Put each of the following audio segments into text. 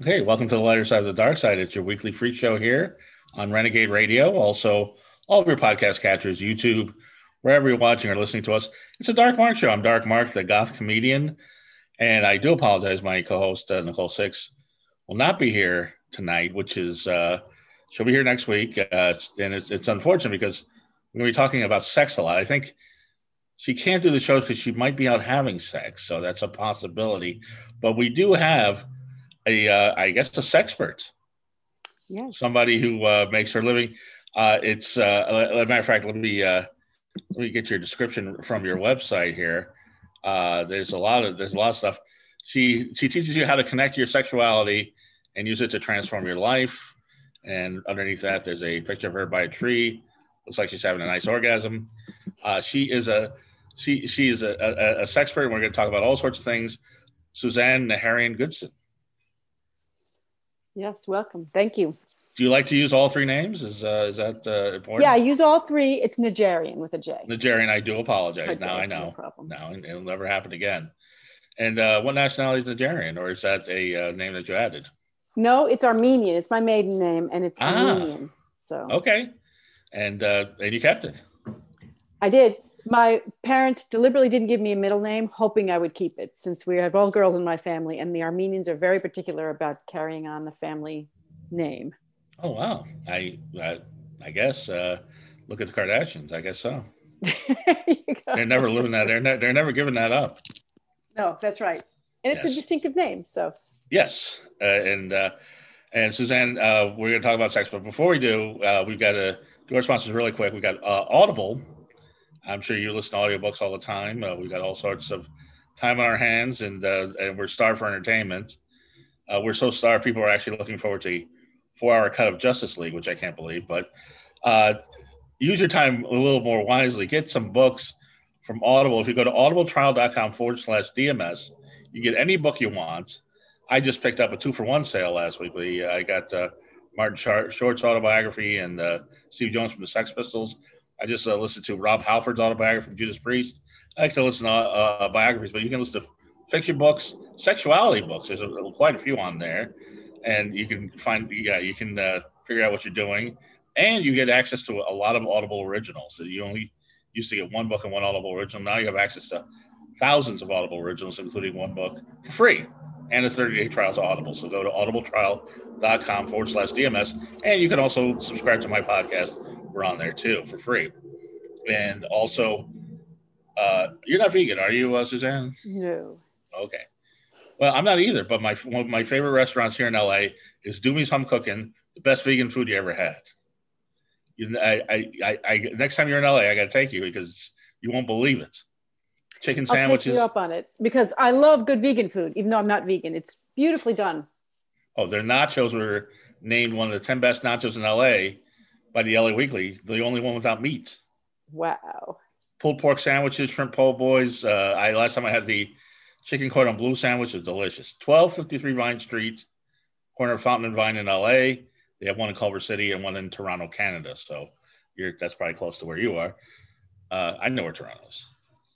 Hey, welcome to the lighter side of the dark side. It's your weekly freak show here on Renegade Radio. Also, all of your podcast catchers, YouTube, wherever you're watching or listening to us. It's a Dark Mark show. I'm Dark Mark, the goth comedian. And I do apologize. My co-host, Nicole Six, will not be here tonight, which is, she'll be here next week. And it's unfortunate because we're going to be talking about sex a lot. I think she can't do the shows because she might be out having sex. So that's a possibility. But we do have I guess, a sexpert. Yes. Somebody who makes her living. As a matter of fact, let me get your description from your website here. There's a lot of stuff. She teaches you how to connect your sexuality and use it to transform your life. And underneath that, there's a picture of her by a tree. Looks like she's having a nice orgasm. She is a sexpert, and we're going to talk about all sorts of things. Suzanne Naharian Goodson. Yes, welcome. Thank you. Do you like to use all three names? Is that important? Yeah, I use all three. It's Nigerian with a J. Nigerian, I do apologize. Okay, now I know. No problem. Now it'll never happen again. And what nationality is Nigerian, or is that a name that you added? No, it's Armenian. It's my maiden name, and it's Armenian. So okay, and you kept it. I did. My parents deliberately didn't give me a middle name, hoping I would keep it, since we have all girls in my family, and the Armenians are very particular about carrying on the family name. Oh wow! I guess look at the Kardashians. I guess so. They're never living that. They're never giving that up. No, that's right, and it's a distinctive name. So yes, and Suzanne, we're going to talk about sex, but before we do, we've got to do our sponsors really quick. We got Audible. I'm sure you listen to audiobooks all the time. We've got all sorts of time on our hands, and we're starved for entertainment. We're so starved, people are actually looking forward to a 4-hour cut of Justice League, which I can't believe. But use your time a little more wisely. Get some books from Audible. If you go to audibletrial.com/DMS, you get any book you want. I just picked up a 2-for-1 sale last week. I got Martin Short's autobiography and Steve Jones from the Sex Pistols. I just listened to Rob Halford's autobiography from Judas Priest. I like to listen to biographies, but you can listen to fiction books, sexuality books. There's quite a few on there, and you can figure out what you're doing, and you get access to a lot of Audible originals. So you only used to get one book and one Audible original. Now you have access to thousands of Audible originals, including one book for free and a 30-day trial to Audible. So go to audibletrial.com/DMS, and you can also subscribe to my podcast. We're on there too for free. And also, you're not vegan, are you, Suzanne? No. Okay. Well, I'm not either, but one of my favorite restaurants here in LA is Doomy's Home Cooking, the best vegan food you ever had. Next time you're in LA, I got to take you because you won't believe it. Chicken sandwiches. I'll take you up on it because I love good vegan food, even though I'm not vegan. It's beautifully done. Oh, their nachos were named one of the 10 best nachos in LA by the LA Weekly, the only one without meat. Wow. Pulled pork sandwiches, shrimp po' boys. Last time I had the chicken cordon bleu sandwich. Is delicious. 1253 Vine Street, corner of Fountain and Vine in LA. They have one in Culver City and one in Toronto, Canada. So that's probably close to where you are. I know where Toronto is.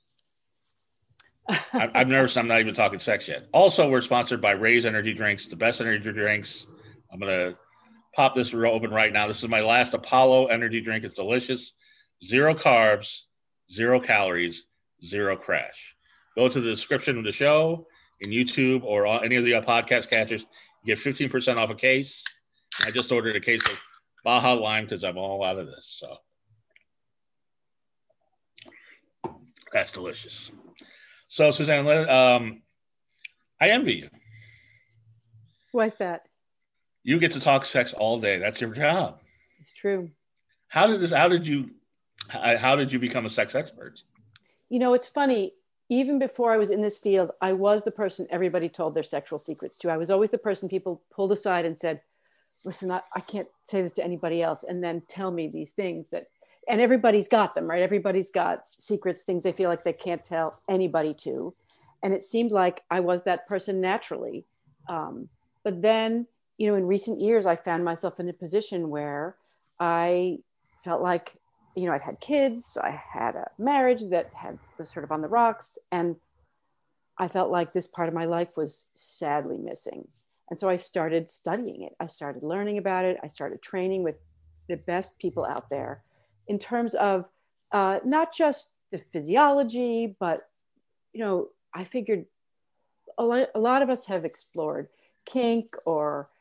I'm nervous. I'm not even talking sex yet. Also, we're sponsored by Raise Energy Drinks, the best energy drinks. I'm going to pop this open right now. This is my last Apollo energy drink. It's delicious. 0 carbs, 0 calories, 0 crash. Go to the description of the show in YouTube or on any of the podcast catchers. You get 15% off a case. I just ordered a case of Baja Lime because I'm all out of this. So that's delicious. So, Suzanne, I envy you. Why is that? You get to talk sex all day. That's your job. It's true. How did you become a sex expert? You know, it's funny. Even before I was in this field, I was the person everybody told their sexual secrets to. I was always the person people pulled aside and said, listen, I can't say this to anybody else. And then tell me these things and everybody's got them, right? Everybody's got secrets, things they feel like they can't tell anybody to. And it seemed like I was that person naturally. But then, you know, in recent years, I found myself in a position where I felt like, you know, I'd had kids, I had a marriage that was sort of on the rocks. And I felt like this part of my life was sadly missing. And so I started studying it. I started learning about it. I started training with the best people out there in terms of not just the physiology, but, I figured a lot of us have explored kink or,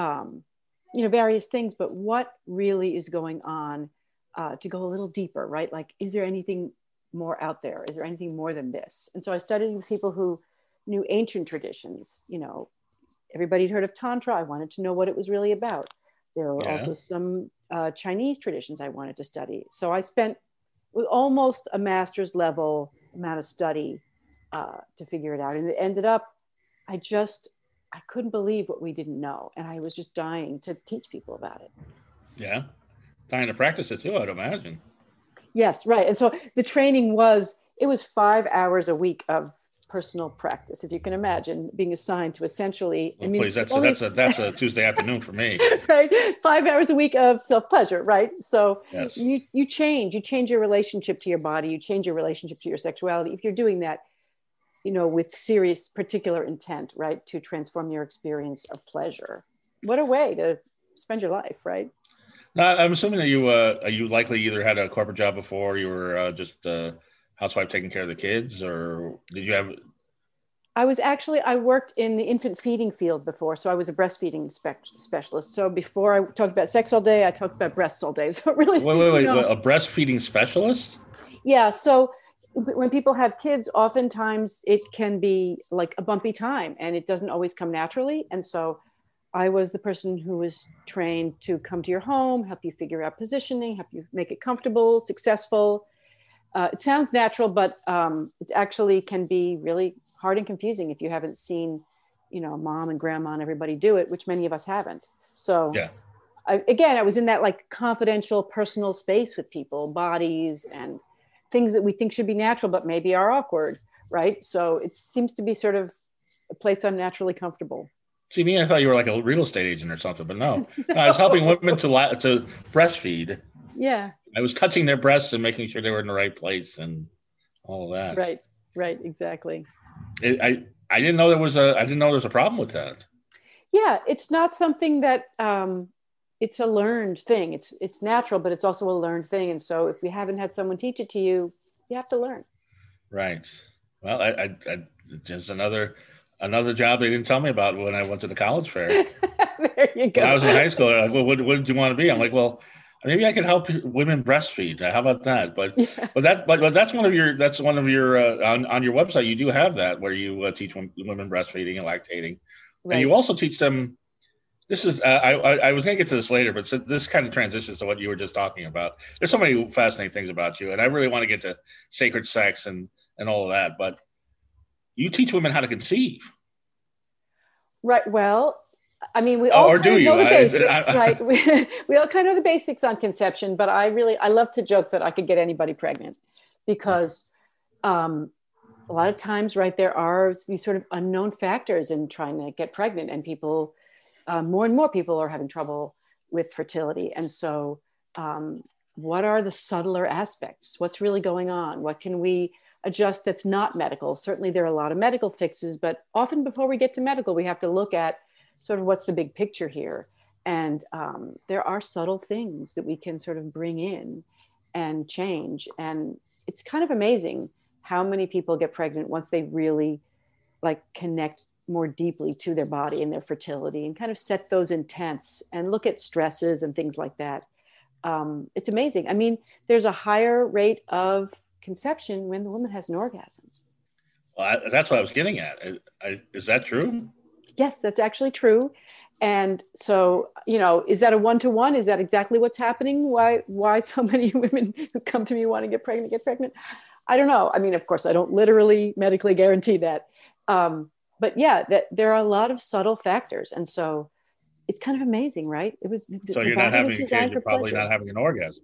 various things, but what really is going on to go a little deeper, right? Like, is there anything more out there? Is there anything more than this? And so I studied with people who knew ancient traditions. Everybody'd heard of Tantra. I wanted to know what it was really about. There were also some Chinese traditions I wanted to study. So I spent with almost a master's level amount of study to figure it out. And it ended up, I couldn't believe what we didn't know. And I was just dying to teach people about it. Yeah. Dying to practice it too, I'd imagine. Yes, right. And so the training was 5 hours a week of personal practice. If you can imagine being assigned to essentially, please, that's a Tuesday afternoon for me. Right. 5 hours a week of self-pleasure. Right. So yes. you change your relationship to your body, you change your relationship to your sexuality. If you're doing that, with serious particular intent, right, to transform your experience of pleasure. What a way to spend your life, right? Now, I'm assuming that you likely either had a corporate job before, or you were just a housewife taking care of the kids, or did you have? I worked in the infant feeding field before, so I was a breastfeeding specialist. So before I talked about sex all day, I talked about breasts all day. So really, wait, a breastfeeding specialist? Yeah. So when people have kids, oftentimes it can be like a bumpy time, and it doesn't always come naturally. And so I was the person who was trained to come to your home, help you figure out positioning, help you make it comfortable, successful. It sounds natural, but it actually can be really hard and confusing if you haven't seen, mom and grandma and everybody do it, which many of us haven't. So yeah. I was in that like confidential, personal space with people, bodies and things that we think should be natural, but maybe are awkward, right? So it seems to be sort of a place I'm naturally comfortable. See, me, I thought you were like a real estate agent or something, but no. I was helping women to breastfeed. Yeah. I was touching their breasts and making sure they were in the right place and all of that. Right, exactly. I didn't know there was a problem with that. Yeah, it's not something that it's a learned thing. It's natural, but it's also a learned thing. And so if you haven't had someone teach it to you, you have to learn. Right. Well, I there's another job they didn't tell me about when I went to the college fair. There you go. When I was in high school, like, well, what did you want to be? I'm like, well, maybe I could help women breastfeed. How about that? But that's one of your on your website. You do have that where you teach women breastfeeding and lactating, right. And you also teach them. This is I was going to get to this later, but this kind of transitions to what you were just talking about. There's so many fascinating things about you, and I really want to get to sacred sex and all of that. But you teach women how to conceive, right? Well, I mean, we all kind of know the basics, right? We all kind of know the basics on conception, but I love to joke that I could get anybody pregnant because a lot of times, right, there are these sort of unknown factors in trying to get pregnant, and people, more and more people are having trouble with fertility. And so what are the subtler aspects? What's really going on? What can we adjust that's not medical? Certainly there are a lot of medical fixes, but often before we get to medical, we have to look at sort of what's the big picture here. And there are subtle things that we can sort of bring in and change. And it's kind of amazing how many people get pregnant once they really like connect more deeply to their body and their fertility and kind of set those intents and look at stresses and things like that. It's amazing. I mean, there's a higher rate of conception when the woman has an orgasm. Well, that's what I was getting at. Is that true? Yes, that's actually true. And so, is that a one-to-one? Is that exactly what's happening? Why so many women who come to me want to get pregnant? I don't know. I mean, of course, I don't literally medically guarantee that. But yeah, there are a lot of subtle factors. And so it's kind of amazing, right? So you're not having a kid, you're probably not having an orgasm.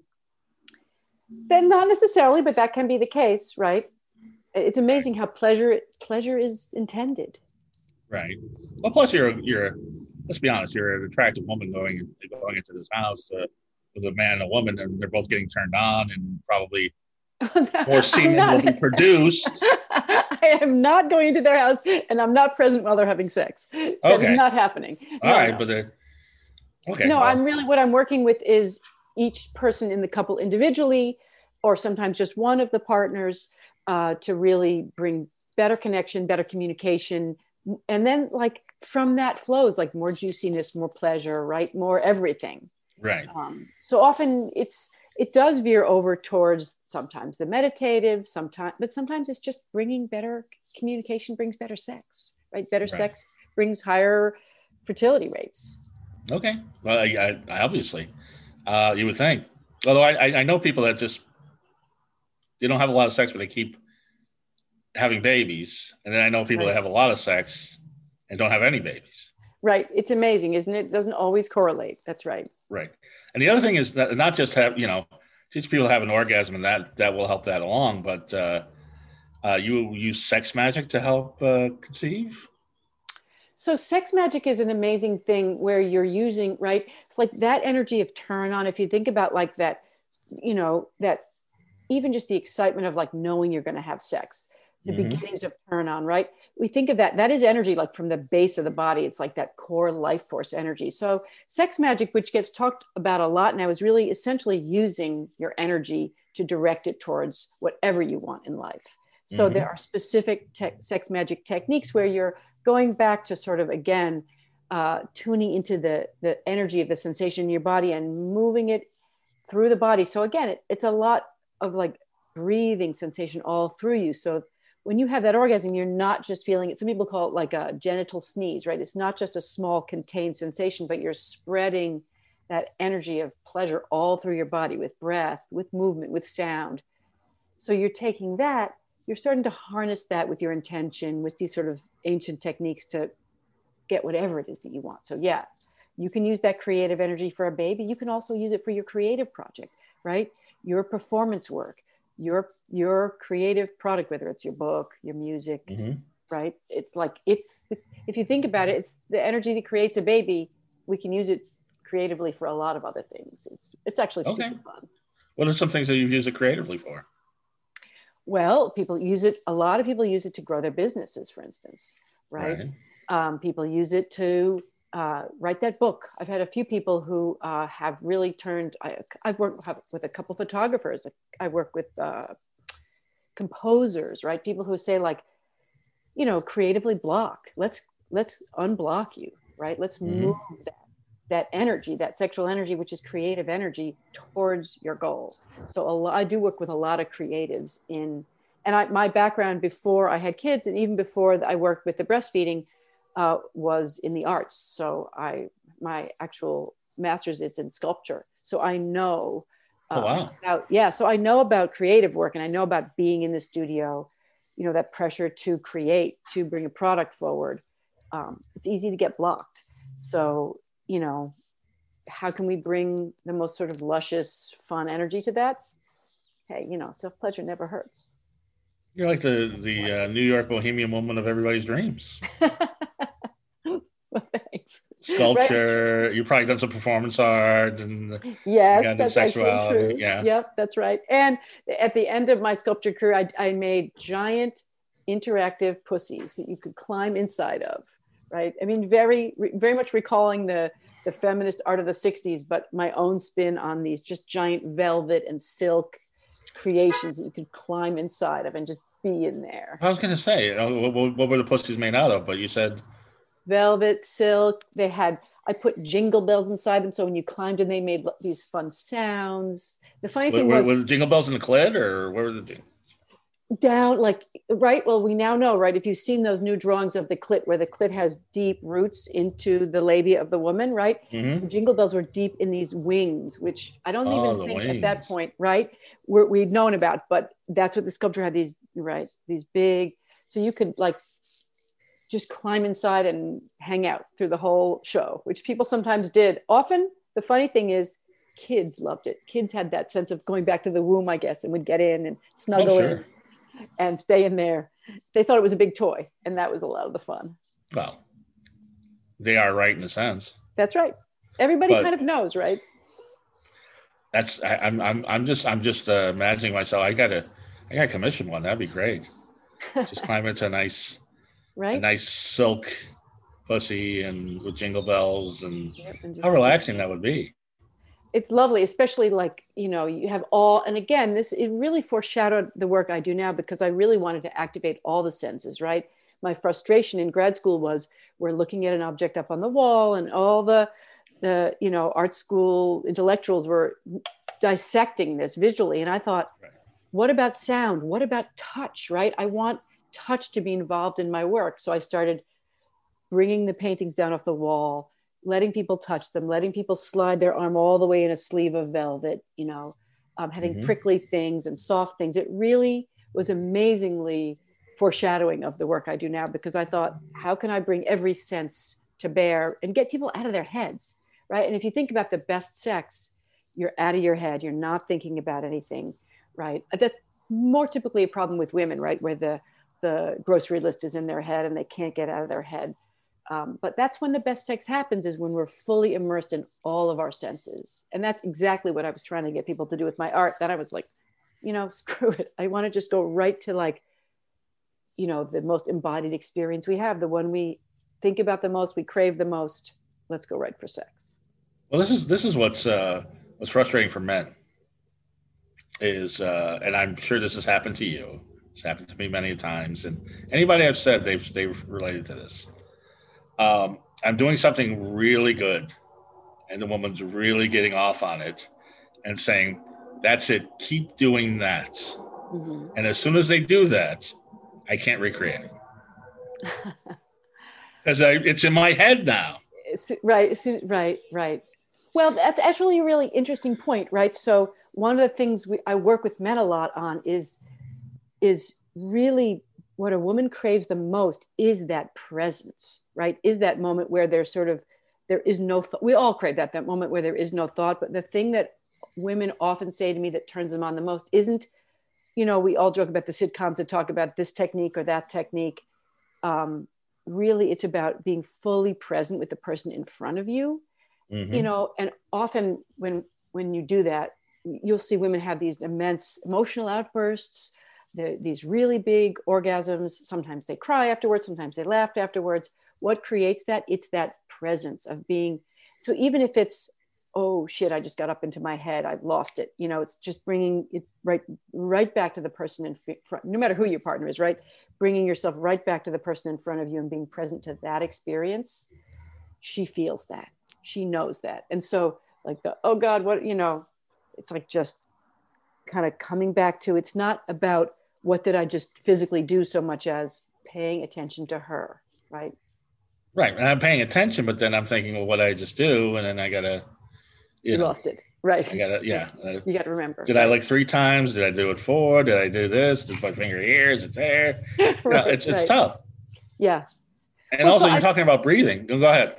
Then not necessarily, but that can be the case, right? It's amazing how pleasure is intended. Right. Well, plus let's be honest, you're an attractive woman going into this house with a man and a woman, and they're both getting turned on, and probably more semen will be produced. I am not going into their house and I'm not present while they're having sex. That is Okay. not happening. All No, right. no. But okay. No, Well, what I'm working with is each person in the couple individually, or sometimes just one of the partners, to really bring better connection, better communication. And then like from that flows like more juiciness, more pleasure, right? More everything. right. So often it does veer over towards sometimes the meditative, but sometimes it's just bringing better communication, brings better sex, right? Better Right. sex brings higher fertility rates. Okay. Well, I obviously, you would think. Although I know people that just they don't have a lot of sex, but they keep having babies, and then I know people that Right. have a lot of sex and don't have any babies. Right. It's amazing, isn't it? It doesn't always correlate. That's right. Right. And the other thing is that not just have teach people to have an orgasm, and that will help that along, but you use sex magic to help conceive. So sex magic is an amazing thing where you're using, right? It's like that energy of turn on. If you think about like that, that even just the excitement of like knowing you're going to have sex, the beginnings of turn on, right? We think of that is energy like from the base of the body. It's like that core life force energy. So sex magic, which gets talked about a lot now, is really essentially using your energy to direct it towards whatever you want in life. So there are specific sex magic techniques where you're going back to sort of, again, tuning into the energy of the sensation in your body and moving it through the body. So again, it's a lot of like breathing sensation all through you. So when you have that orgasm, you're not just feeling it. Some people call it like a genital sneeze, right? It's not just a small contained sensation, but you're spreading that energy of pleasure all through your body with breath, with movement, with sound. So you're taking that, you're starting to harness that with your intention, with these sort of ancient techniques to get whatever it is that you want. So yeah, you can use that creative energy for a baby. You can also use it for your creative project, right? Your performance work, your creative product, whether it's your book, your music, right? It's like, if you think about it, it's the energy that creates a baby. We can use it creatively for a lot of other things. It's actually super fun. What are some things that you've used it creatively for? Well, a lot of people use it to grow their businesses, for instance, right? People use it to write that book. I've had a few people who have really turned, I've worked with a couple photographers. I work with composers, right? People who say like, creatively block. Let's unblock you, right? Let's move that energy, that sexual energy, which is creative energy, towards your goal. So I do work with a lot of creatives my background before I had kids, and even before I worked with the breastfeeding, was in the arts. So my actual master's is in sculpture. So I know so I know about creative work, and I know about being in the studio, that pressure to create, to bring a product forward. It's easy to get blocked. So, how can we bring the most sort of luscious, fun energy to that? Hey, self-pleasure never hurts. You're like the New York bohemian woman of everybody's dreams. Well, thanks. Sculpture. Right. You've probably done some performance art, and yes, that's actually true. Yeah. Yep, that's right. And at the end of my sculpture career, I made giant interactive pussies that you could climb inside of. Right. I mean, very, very much recalling the feminist art of the 60s, but my own spin on these just giant velvet and silk creations that you could climb inside of and just be in there. I was going to say, what were the pussies made out of? But you said velvet, silk. I put jingle bells inside them, so when you climbed in, they made these fun sounds. The funny thing was, were the jingle bells in the clit, or where were the jingles? Down, like, right? Well, we now know, right? If you've seen those new drawings of the clit, where the clit has deep roots into the labia of the woman, right? The jingle bells were deep in these wings, which I don't even think wings. At that point, right? We'd known about, but that's what the sculpture had, these big, so you could like just climb inside and hang out through the whole show, which people sometimes did. Often, the funny thing is, kids loved it. Kids had that sense of going back to the womb, I guess, and would get in and snuggle in and stay in there. They thought it was a big toy, and that was a lot of the fun. Well, they are right in a sense. That's right. Everybody kind of knows, right? I'm just imagining myself. I gotta commission one. That'd be great. Just climb into a Right? nice silk pussy and with jingle bells, and Yep, and how just sleep. relaxing that would be. It's lovely, especially like, you have all, and again, this, it really foreshadowed the work I do now because I really wanted to activate all the senses, right? My frustration in grad school was we're looking at an object up on the wall and all the art school intellectuals were dissecting this visually. And I thought, Right. what about sound? What about touch, right? I want touch to be involved in my work. So I started bringing the paintings down off the wall, letting people touch them, letting people slide their arm all the way in a sleeve of velvet, having Mm-hmm. prickly things and soft things. It really was amazingly foreshadowing of the work I do now because I thought, how can I bring every sense to bear and get people out of their heads, right? And if you think about the best sex, you're out of your head, you're not thinking about anything, right? That's more typically a problem with women, right? Where the grocery list is in their head and they can't get out of their head. But that's when the best sex happens, is when we're fully immersed in all of our senses. And that's exactly what I was trying to get people to do with my art. That I was like, screw it. I want to just go right to like, the most embodied experience we have, the one we think about the most, we crave the most. Let's go right for sex. Well, this is what's frustrating for men is, and I'm sure this has happened to you. It's happened to me many times, and anybody I've said they've related to this. I'm doing something really good, and the woman's really getting off on it and saying, "That's it. Keep doing that." Mm-hmm. And as soon as they do that, I can't recreate it because it's in my head now. Right, right, right. Well, that's actually a really interesting point, right? So one of the things I work with men a lot on is really what a woman craves the most is that presence, right? Is that moment where there is no we all crave that moment where there is no thought. But the thing that women often say to me that turns them on the most isn't, we all joke about the sitcoms that talk about this technique or that technique. Really, it's about being fully present with the person in front of you, Mm-hmm. and often when you do that, you'll see women have these immense emotional outbursts, these really big orgasms. Sometimes they cry afterwards, sometimes they laugh afterwards. What creates that? It's that presence of being. So even if it's, oh shit, I just got up into my head, I've lost it, it's just bringing it right back to the person in front, no matter who your partner is, right? Bringing yourself right back to the person in front of you and being present to that experience. She feels that, she knows that. And so like oh God, what, it's like just kind of coming back to, it's not about what did I just physically do so much as paying attention to her, right? Right, and I'm paying attention, but then I'm thinking, well, what did I just do? And then you You know, lost it, right? I gotta, So yeah. you got to remember, Did I right? like 3 times? Did I do it 4? Did I do this? Is my finger here? Is it there? Right, It's right. tough. Yeah. And Well, so also, you're talking about breathing. Go ahead.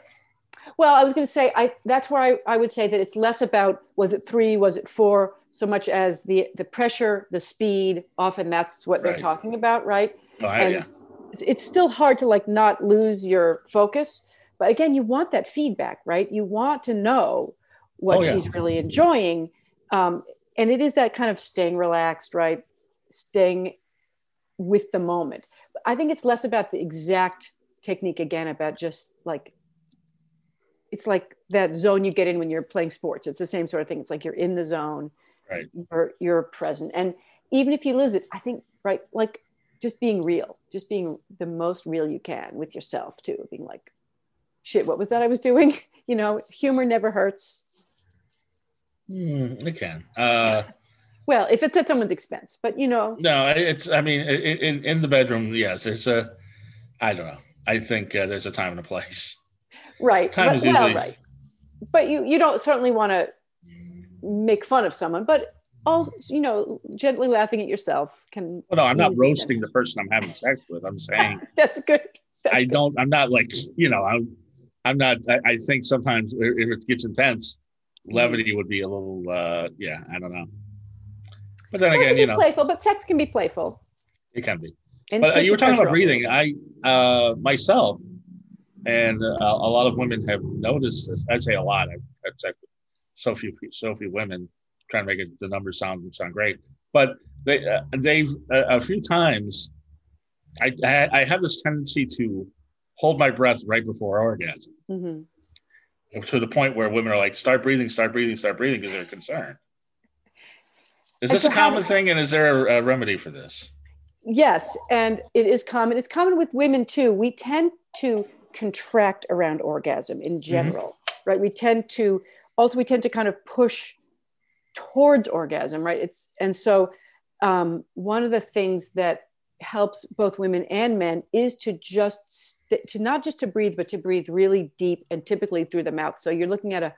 I was going to say, that's where I would say that it's less about was it 3, was it 4, so much as the pressure, the speed. Often that's what they're Right. talking about, right? Oh, yeah. And it's still hard to like not lose your focus, but again, you want that feedback, right? You want to know Oh, what yeah. she's really enjoying, and it is that kind of staying relaxed, right? Staying with the moment. I think it's less about the exact technique, again, about just like it's like that zone you get in when you're playing sports. It's the same sort of thing. It's like you're in the zone, Right. you're present. And even if you lose it, I think, right, like just being real, just being the most real you can with yourself too, being like, shit, what was that I was doing? Humor never hurts. It can. Well, if it's at someone's expense, but No, I mean, in the bedroom, yes, I don't know. I think there's a time and a place. right. Time is Well, usually, right. But you don't certainly want to make fun of someone, but also, gently laughing at yourself can well, no, I'm not ease the roasting tension. the person I'm having sex with. I'm saying, That's good. That's good. I'm not like, I'm not, I think sometimes if it gets intense, Mm-hmm. levity would be a little, yeah, I don't know. But then Well, it again, can be playful, but sex can be playful it can be. and But take you the were talking pressure about off a little breathing. bit. Myself, and a lot of women have noticed this. I'd say a lot. I've had sex with so few women, trying to make the numbers sound great. But they've a few times I have this tendency to hold my breath right before orgasm, Mm-hmm. to the point where women are like, start breathing, start breathing, start breathing, because they're concerned. Is And this so a how, common thing, and is there a remedy for this? yes, and it is common. It's common with women too. We tend to contract around orgasm in Mm-hmm. general, right? We tend to kind of push towards orgasm, right? And so one of the things that helps both women and men is to to not just to breathe, but to breathe really deep and typically through the mouth. So you're looking at a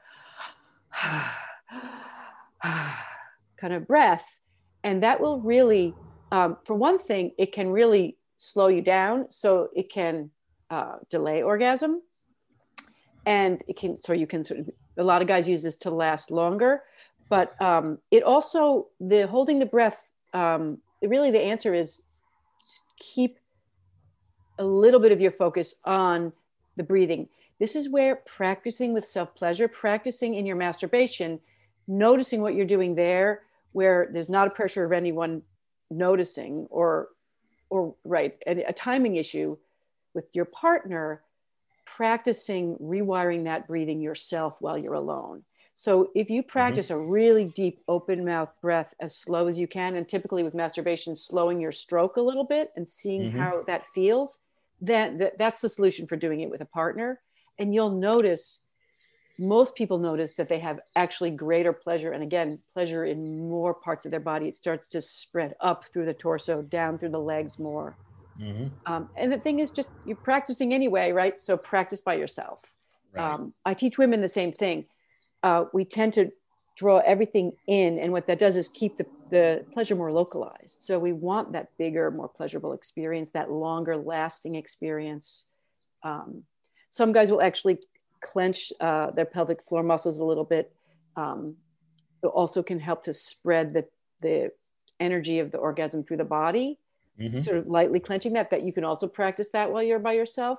kind of breath, and that will really, for one thing, it can really slow you down, so it can delay orgasm, and it can, so you can sort of, a lot of guys use this to last longer, but it also, the holding the breath, really the answer is keep a little bit of your focus on the breathing. This is where practicing with self-pleasure, practicing in your masturbation, noticing what you're doing there, where there's not a pressure of anyone noticing, or right, a timing issue with your partner, practicing rewiring that breathing yourself while you're alone. So if you practice Mm-hmm. a really deep open mouth breath as slow as you can, and typically with masturbation, slowing your stroke a little bit and seeing Mm-hmm. how that feels, then that's the solution for doing it with a partner. And you'll notice, most people notice that they have actually greater pleasure. And again, pleasure in more parts of their body. It starts to spread up through the torso, down through the legs more. Mm-hmm. And the thing is, just you're practicing anyway, right? So practice by yourself. Right. I teach women the same thing. We tend to draw everything in, and what that does is keep the pleasure more localized. So we want that bigger, more pleasurable experience, that longer lasting experience. Um, some guys will actually clench their pelvic floor muscles a little bit. It also can help to spread the energy of the orgasm through the body, Mm-hmm. sort of lightly clenching that you can also practice that while you're by yourself,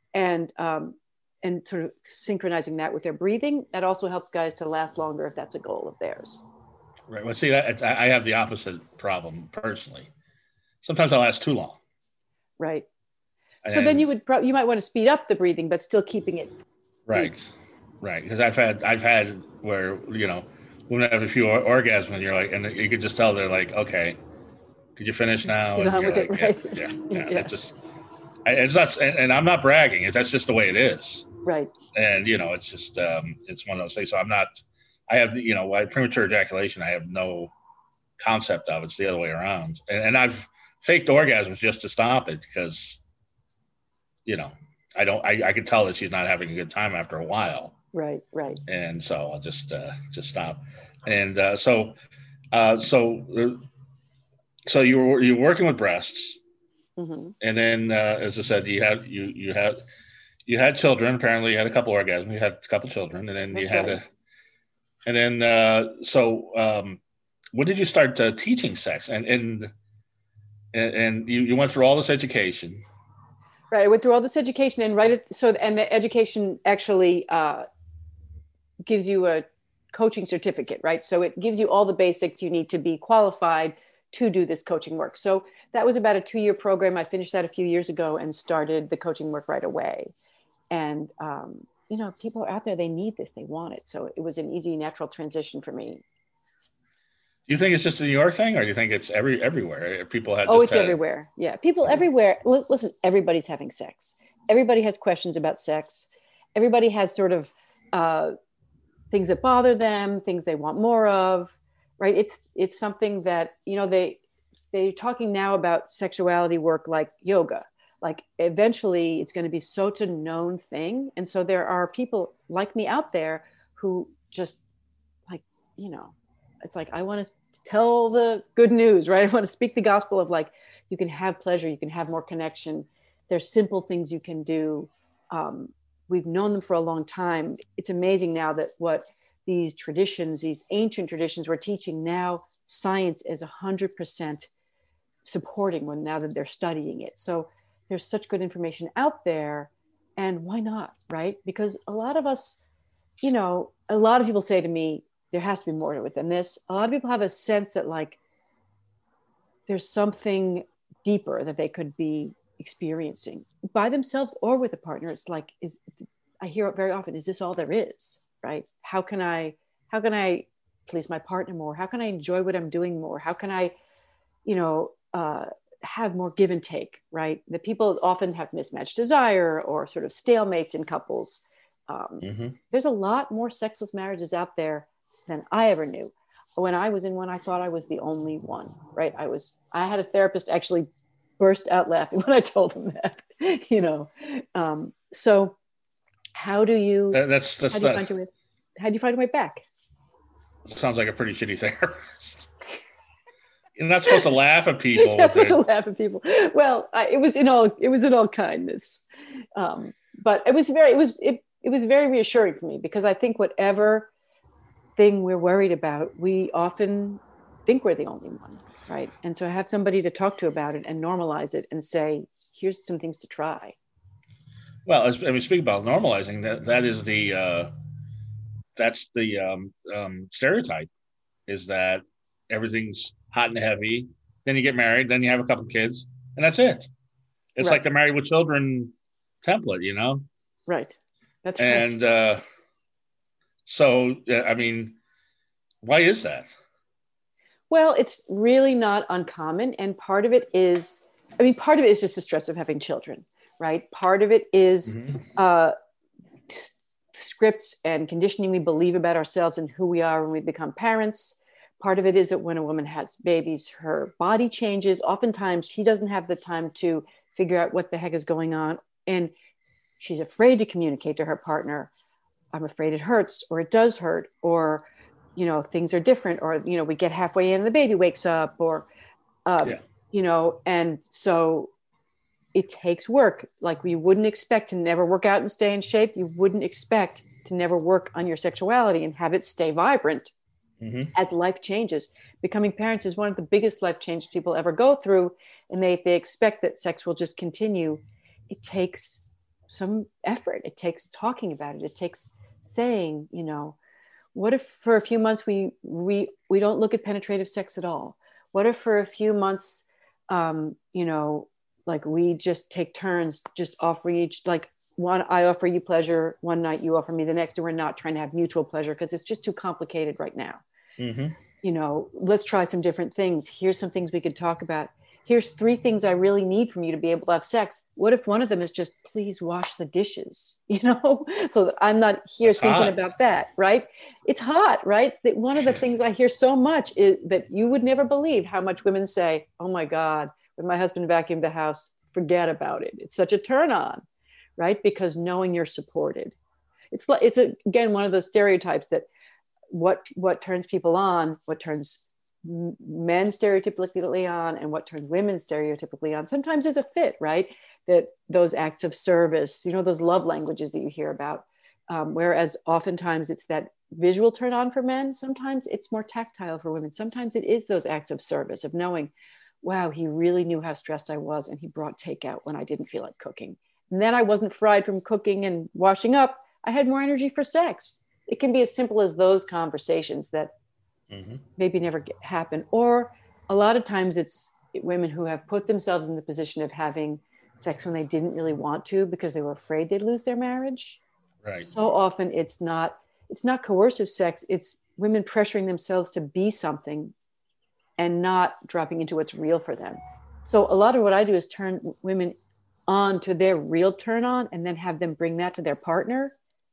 and sort of synchronizing that with their breathing. That also helps guys to last longer if that's a goal of theirs. Right. Well, see, I have the opposite problem personally. Sometimes I'll last too long, Right. So then and you might want to speed up the breathing, but still keeping it deep. right, right, because I've had where women have a few orgasms, and you're like, and you could just tell they're like, okay, could you finish now? Get And on you're with it, like, yeah, right? yeah, yeah. Yeah. It's just, it's not, and I'm not bragging. That's just the way it is, Right. and it's just, it's one of those things. So I'm not. I have premature ejaculation. I have no concept of. It's the other way around, and I've faked orgasms just to stop it because you know I don't. I can tell that she's not having a good time after a while, Right. Right. and so I'll just stop. And so you're working with breasts, Mm-hmm. and then as I said, you had children. Apparently, you had a couple orgasms. You had a couple children, and then you That's had right. a and then when did you start teaching sex? And you went through all this education. Right. I went through all this education, and and the education actually gives you a coaching certificate, right? So it gives you all the basics you need to be qualified to do this coaching work. So that was about a 2-year program. I finished that a few years ago and started the coaching work right away. And people out there, they need this, they want it. So it was an easy, natural transition for me. Do you think it's just a New York thing, or do you think it's everywhere? People had Oh, just it's had everywhere. Yeah. People everywhere. everywhere. Listen, everybody's having sex. Everybody has questions about sex. Everybody has sort of things that bother them, things they want more of, right? It's something that, they're talking now about sexuality work like yoga. Like eventually it's going to be such a known thing. And so there are people like me out there who just like, it's like, I want to tell the good news, right? I want to speak the gospel of like, you can have pleasure, you can have more connection. There's simple things you can do. We've known them for a long time. It's amazing now that what these traditions, these ancient traditions we're teaching now, science is 100% supporting when now that they're studying it. So there's such good information out there, and why not, right? Because a lot of us, a lot of people say to me, there has to be more to it than this. A lot of people have a sense that like there's something deeper that they could be experiencing by themselves or with a partner. It's like, I hear it very often, is this all there is, right? How can I please my partner more? How can I enjoy what I'm doing more? How can I, have more give and take, right? That people often have mismatched desire or sort of stalemates in couples. There's a lot more sexless marriages out there than I ever knew. When I was in one, I thought I was the only one, right? I had a therapist actually burst out laughing when I told him that, so how do you, find your way back? Sounds like a pretty shitty therapist. You're not supposed to laugh at people. Not supposed to laugh at people. Well, it was in all kindness, but it was very reassuring for me, because I think whatever thing we're worried about, we often think we're the only one, right? And so I have somebody to talk to about it and normalize it and say, here's some things to try. Well, as we speak about normalizing, that is that's the stereotype, is that everything's hot and heavy. Then you get married, then you have a couple kids, and that's it. It's like the Married with Children template, Right. That's right. And why is that? Well, it's really not uncommon. And part of it is just the stress of having children, right? Part of it is scripts and conditioning we believe about ourselves and who we are when we become parents. Part of it is that when a woman has babies, her body changes. Oftentimes she doesn't have the time to figure out what the heck is going on. And she's afraid to communicate to her partner, I'm afraid it hurts, or it does hurt, or, things are different, or, we get halfway in and the baby wakes up, or, and so it takes work. Like, you wouldn't expect to never work out and stay in shape. You wouldn't expect to never work on your sexuality and have it stay vibrant as life changes. Becoming parents is one of the biggest life changes people ever go through. And they expect that sex will just continue. It takes some effort. It takes talking about it. It takes saying, what if for a few months we don't look at penetrative sex at all? What if for a few months, like we just take turns, just offer each, like I offer you pleasure one night, you offer me the next, and we're not trying to have mutual pleasure because it's just too complicated right now. Let's try some different things. Here's some things we could talk about. Here's 3 things I really need from you to be able to have sex. What if one of them is just, please wash the dishes, so I'm not here That's thinking hot. About that, right? It's hot, right? That one of the things I hear so much is that you would never believe how much women say, oh my God, when my husband vacuumed the house, forget about it. It's such a turn on, right? Because knowing you're supported. It's again, one of those stereotypes that what turns people on, what turns men stereotypically on, and what turns women stereotypically on sometimes is a fit, right? That those acts of service, those love languages that you hear about, whereas oftentimes it's that visual turn on for men. Sometimes it's more tactile for women. Sometimes it is those acts of service, of knowing, wow, he really knew how stressed I was, and he brought takeout when I didn't feel like cooking. And then I wasn't fried from cooking and washing up. I had more energy for sex. It can be as simple as those conversations that maybe never happen. Or a lot of times it's women who have put themselves in the position of having sex when they didn't really want to because they were afraid they'd lose their marriage. Right. So often it's not coercive sex. It's women pressuring themselves to be something and not dropping into what's real for them. So a lot of what I do is turn women on to their real turn on and then have them bring that to their partner.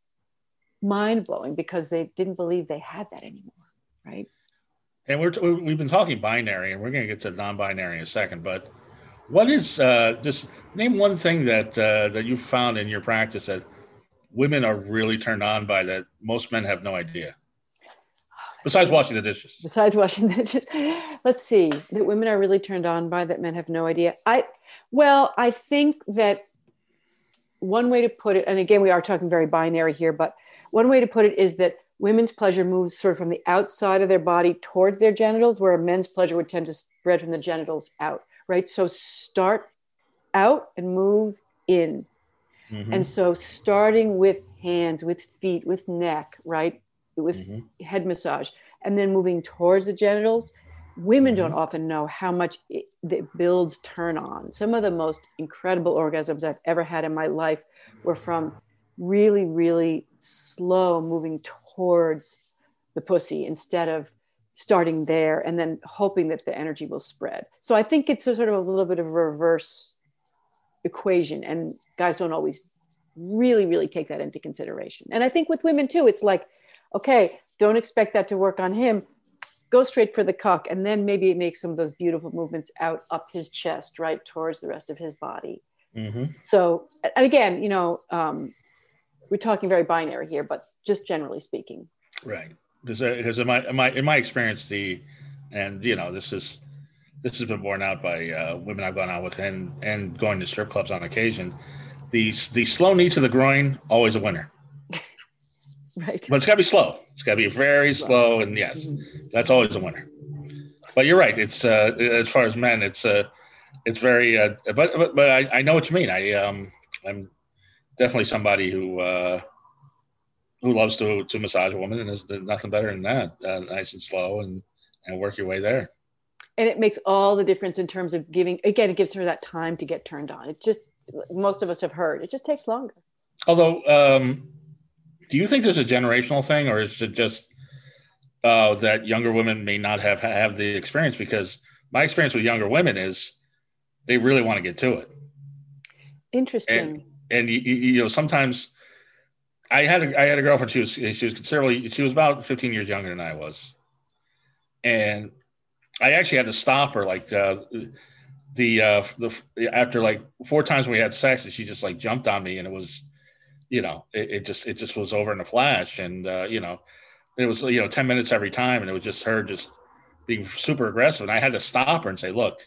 Mind blowing, because they didn't believe they had that anymore. Right. And we've been talking binary, and we're going to get to non-binary in a second. But what is just name one thing that you found in your practice that women are really turned on by that most men have no idea? Besides washing the dishes. Besides washing the dishes, let's see that women are really turned on by that men have no idea. I think that one way to put it, and again, we are talking very binary here, but one way to put it is that women's pleasure moves sort of from the outside of their body towards their genitals, where men's pleasure would tend to spread from the genitals out, right? So start out and move in. And so starting with hands, with feet, with neck, right? With head massage, and then moving towards the genitals, women don't often know how much it builds turn on. Some of the most incredible orgasms I've ever had in my life were from really, really slow moving towards the pussy instead of starting there and then hoping that the energy will spread. So I think it's a sort of a little bit of a reverse equation, and guys don't always really, really take that into consideration. And I think with women too, it's like, okay, don't expect that to work on him. Go straight for the cock, and then maybe it makes some of those beautiful movements out up his chest, right towards the rest of his body. Mm-hmm. So, and again, we're talking very binary here, but just generally speaking. Right. Because in my experience, this has been borne out by women I've gone out with and going to strip clubs on occasion. The slow knee to the groin, always a winner. Right. But it's got to be slow. It's got to be very slow, and yes, that's always a winner. But you're right. It's as far as men, it's very. But I know what you mean. I'm definitely somebody who loves to massage a woman, and there's nothing better than that. Nice and slow, and work your way there. And it makes all the difference in terms of giving. Again, it gives her that time to get turned on. It just, most of us have heard, it just takes longer. Although, do you think there's a generational thing, or is it just that younger women may not have the experience? Because my experience with younger women is they really want to get to it. Interesting. And you know, sometimes I had a girlfriend. She was about 15 years younger than I was, and I actually had to stop her like after like 4 times when we had sex, and she just like jumped on me, and it was, it just was over in a flash. And, it was, 10 minutes every time. And it was just her just being super aggressive. And I had to stop her and say, look,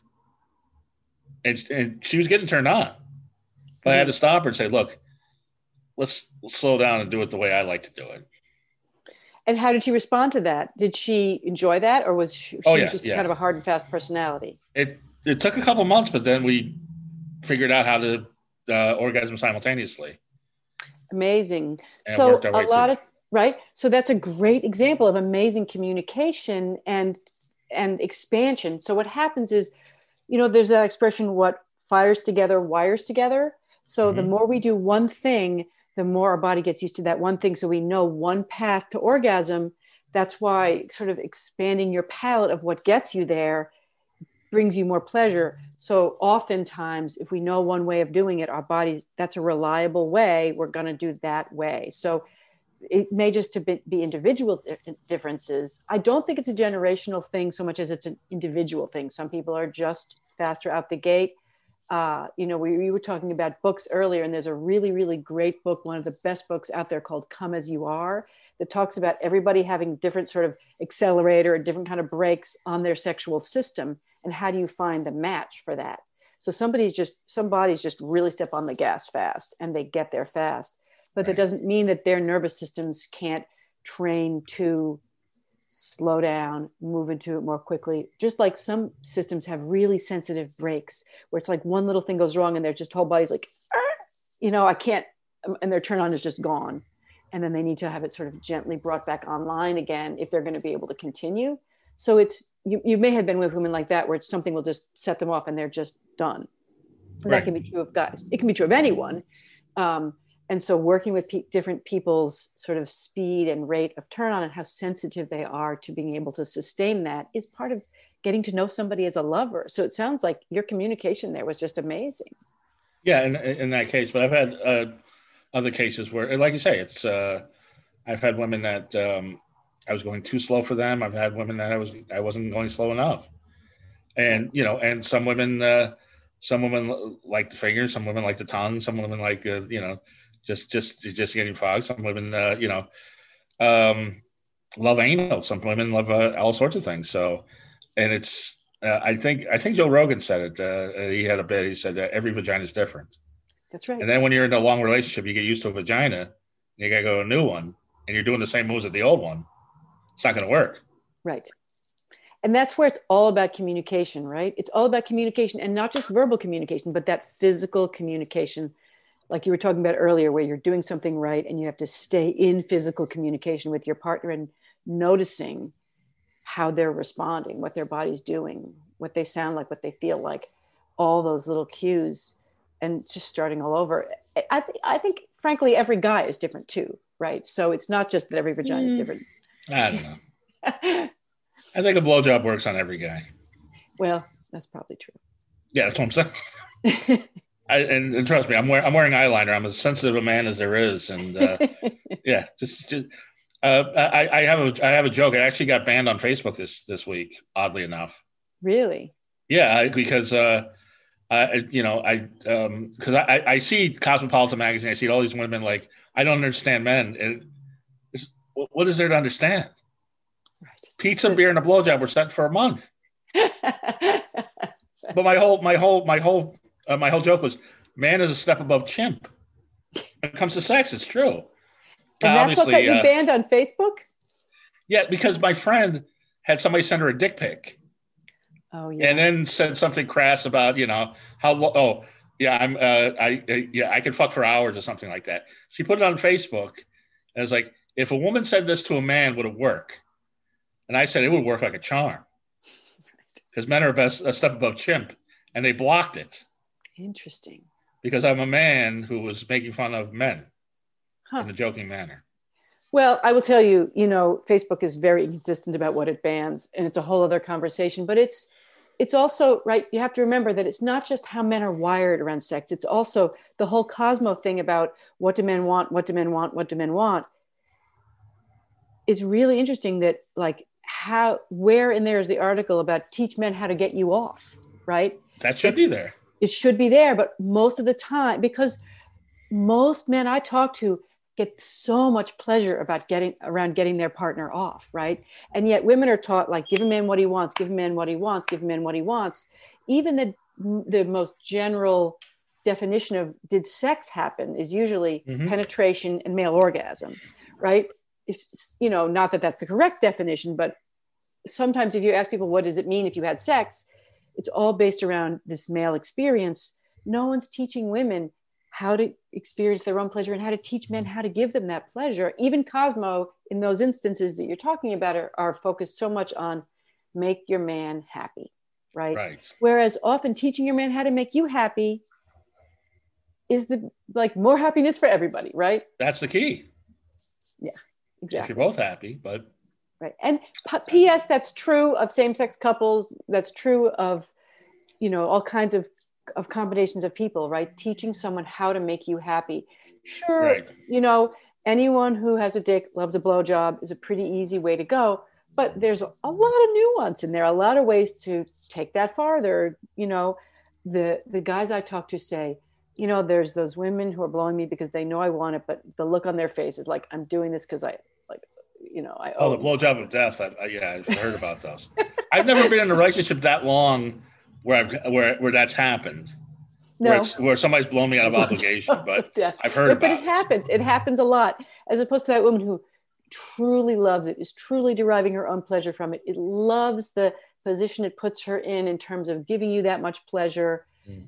and she was getting turned on, but I had to stop her and say, look, let's slow down and do it the way I like to do it. And how did she respond to that? Did she enjoy that? Or was she just kind of a hard and fast personality? It took a couple months, but then we figured out how to orgasm simultaneously. Amazing. So a lot of, right. So that's a great example of amazing communication and expansion. So what happens is, there's that expression, what fires together, wires together. So the more we do one thing, the more our body gets used to that one thing. So we know one path to orgasm. That's why sort of expanding your palette of what gets you there brings you more pleasure. So oftentimes, if we know one way of doing it, our body, that's a reliable way, we're going to do that way. So it may just be individual differences. I don't think it's a generational thing so much as it's an individual thing. Some people are just faster out the gate. We were talking about books earlier, and there's a really, really great book, one of the best books out there, called Come As You Are, that talks about everybody having different sort of accelerator and different kind of brakes on their sexual system. And how do you find the match for that? So some bodies just really step on the gas fast and they get there fast, but that doesn't mean that their nervous systems can't train to slow down, move into it more quickly. Just like some systems have really sensitive brakes where it's like one little thing goes wrong and their just whole body's like, I can't, and their turn on is just gone. And then they need to have it sort of gently brought back online again if they're going to be able to continue. So it's, you may have been with women like that, where it's something will just set them off and they're just done. And that can be true of guys. It can be true of anyone. And so working with different people's sort of speed and rate of turn on and how sensitive they are to being able to sustain that is part of getting to know somebody as a lover. So it sounds like your communication there was just amazing. Yeah, in that case, but I've had other cases where, like you say, it's I've had women that I was going too slow for them. I've had women that I wasn't going slow enough, and and some women like the finger, some women like the tongue, some women like just getting fogged. Some women love anal. Some women love all sorts of things. So, and it's I think Joe Rogan said it. He had a bit. He said that every vagina is different. That's right. And then when you're in a long relationship, you get used to a vagina. You got to go to a new one, and you're doing the same moves as the old one. It's not going to work. Right. And that's where it's all about communication, right? It's all about communication, and not just verbal communication, but that physical communication, like you were talking about earlier, where you're doing something right and you have to stay in physical communication with your partner and noticing how they're responding, what their body's doing, what they sound like, what they feel like, all those little cues, and just starting all over. I think, frankly, every guy is different too, right? So it's not just that every vagina is different. I don't know. I think a blowjob works on every guy. Well, that's probably true. Yeah, that's what I'm saying. And trust me, I'm wearing eyeliner. I'm as sensitive a man as there is, and yeah, just I have a joke. I actually got banned on Facebook this week, oddly enough. Really? Yeah, because I see Cosmopolitan magazine. I see all these women like, I don't understand men. And what is there to understand? Right. Pizza, beer, and a blowjob were set for a month. But my whole joke was, man is a step above chimp. When it comes to sex, it's true. And that's what got you banned on Facebook? Yeah, because my friend had somebody send her a dick pic. Oh yeah. And then said something crass about, I could fuck for hours or something like that. She put it on Facebook, and it was like, if a woman said this to a man, would it work? And I said it would work like a charm, because men are a step above chimp, and they blocked it. Interesting. Because I'm a man who was making fun of men in a joking manner. Well, I will tell you, Facebook is very inconsistent about what it bans, and it's a whole other conversation. But it's also, right, you have to remember that it's not just how men are wired around sex. It's also the whole Cosmo thing about what do men want, what do men want, what do men want. It's really interesting that, like, where in there is the article about teach men how to get you off, right? That should be there. It should be there, but most of the time, because most men I talk to get so much pleasure about getting their partner off, right? And yet women are taught, like, give a man what he wants, give a man what he wants, give a man what he wants. Even the most general definition of did sex happen is usually penetration and male orgasm, right? If not that that's the correct definition, but sometimes if you ask people, what does it mean if you had sex? It's all based around this male experience. No one's teaching women how to experience their own pleasure and how to teach men how to give them that pleasure. Even Cosmo, in those instances that you're talking about, are focused so much on make your man happy, right? Whereas often teaching your man how to make you happy is more happiness for everybody, right? That's the key. Yeah, exactly. If you're both happy, but... Right. And P.S., that's true of same-sex couples. That's true of, all kinds of combinations of people, right? Teaching someone how to make you happy. Sure, right. Anyone who has a dick loves a blowjob is a pretty easy way to go, but there's a lot of nuance in there, a lot of ways to take that farther. The guys I talk to say, there's those women who are blowing me because they know I want it, but the look on their face is like, I'm doing this because I the blowjob of death. I've heard about those. I've never been in a relationship that long where that's happened. No. Where somebody's blown me out of obligation, but I've heard about it. But it happens. It happens a lot, as opposed to that woman who truly loves it, is truly deriving her own pleasure from it. It loves the position it puts her in terms of giving you that much pleasure.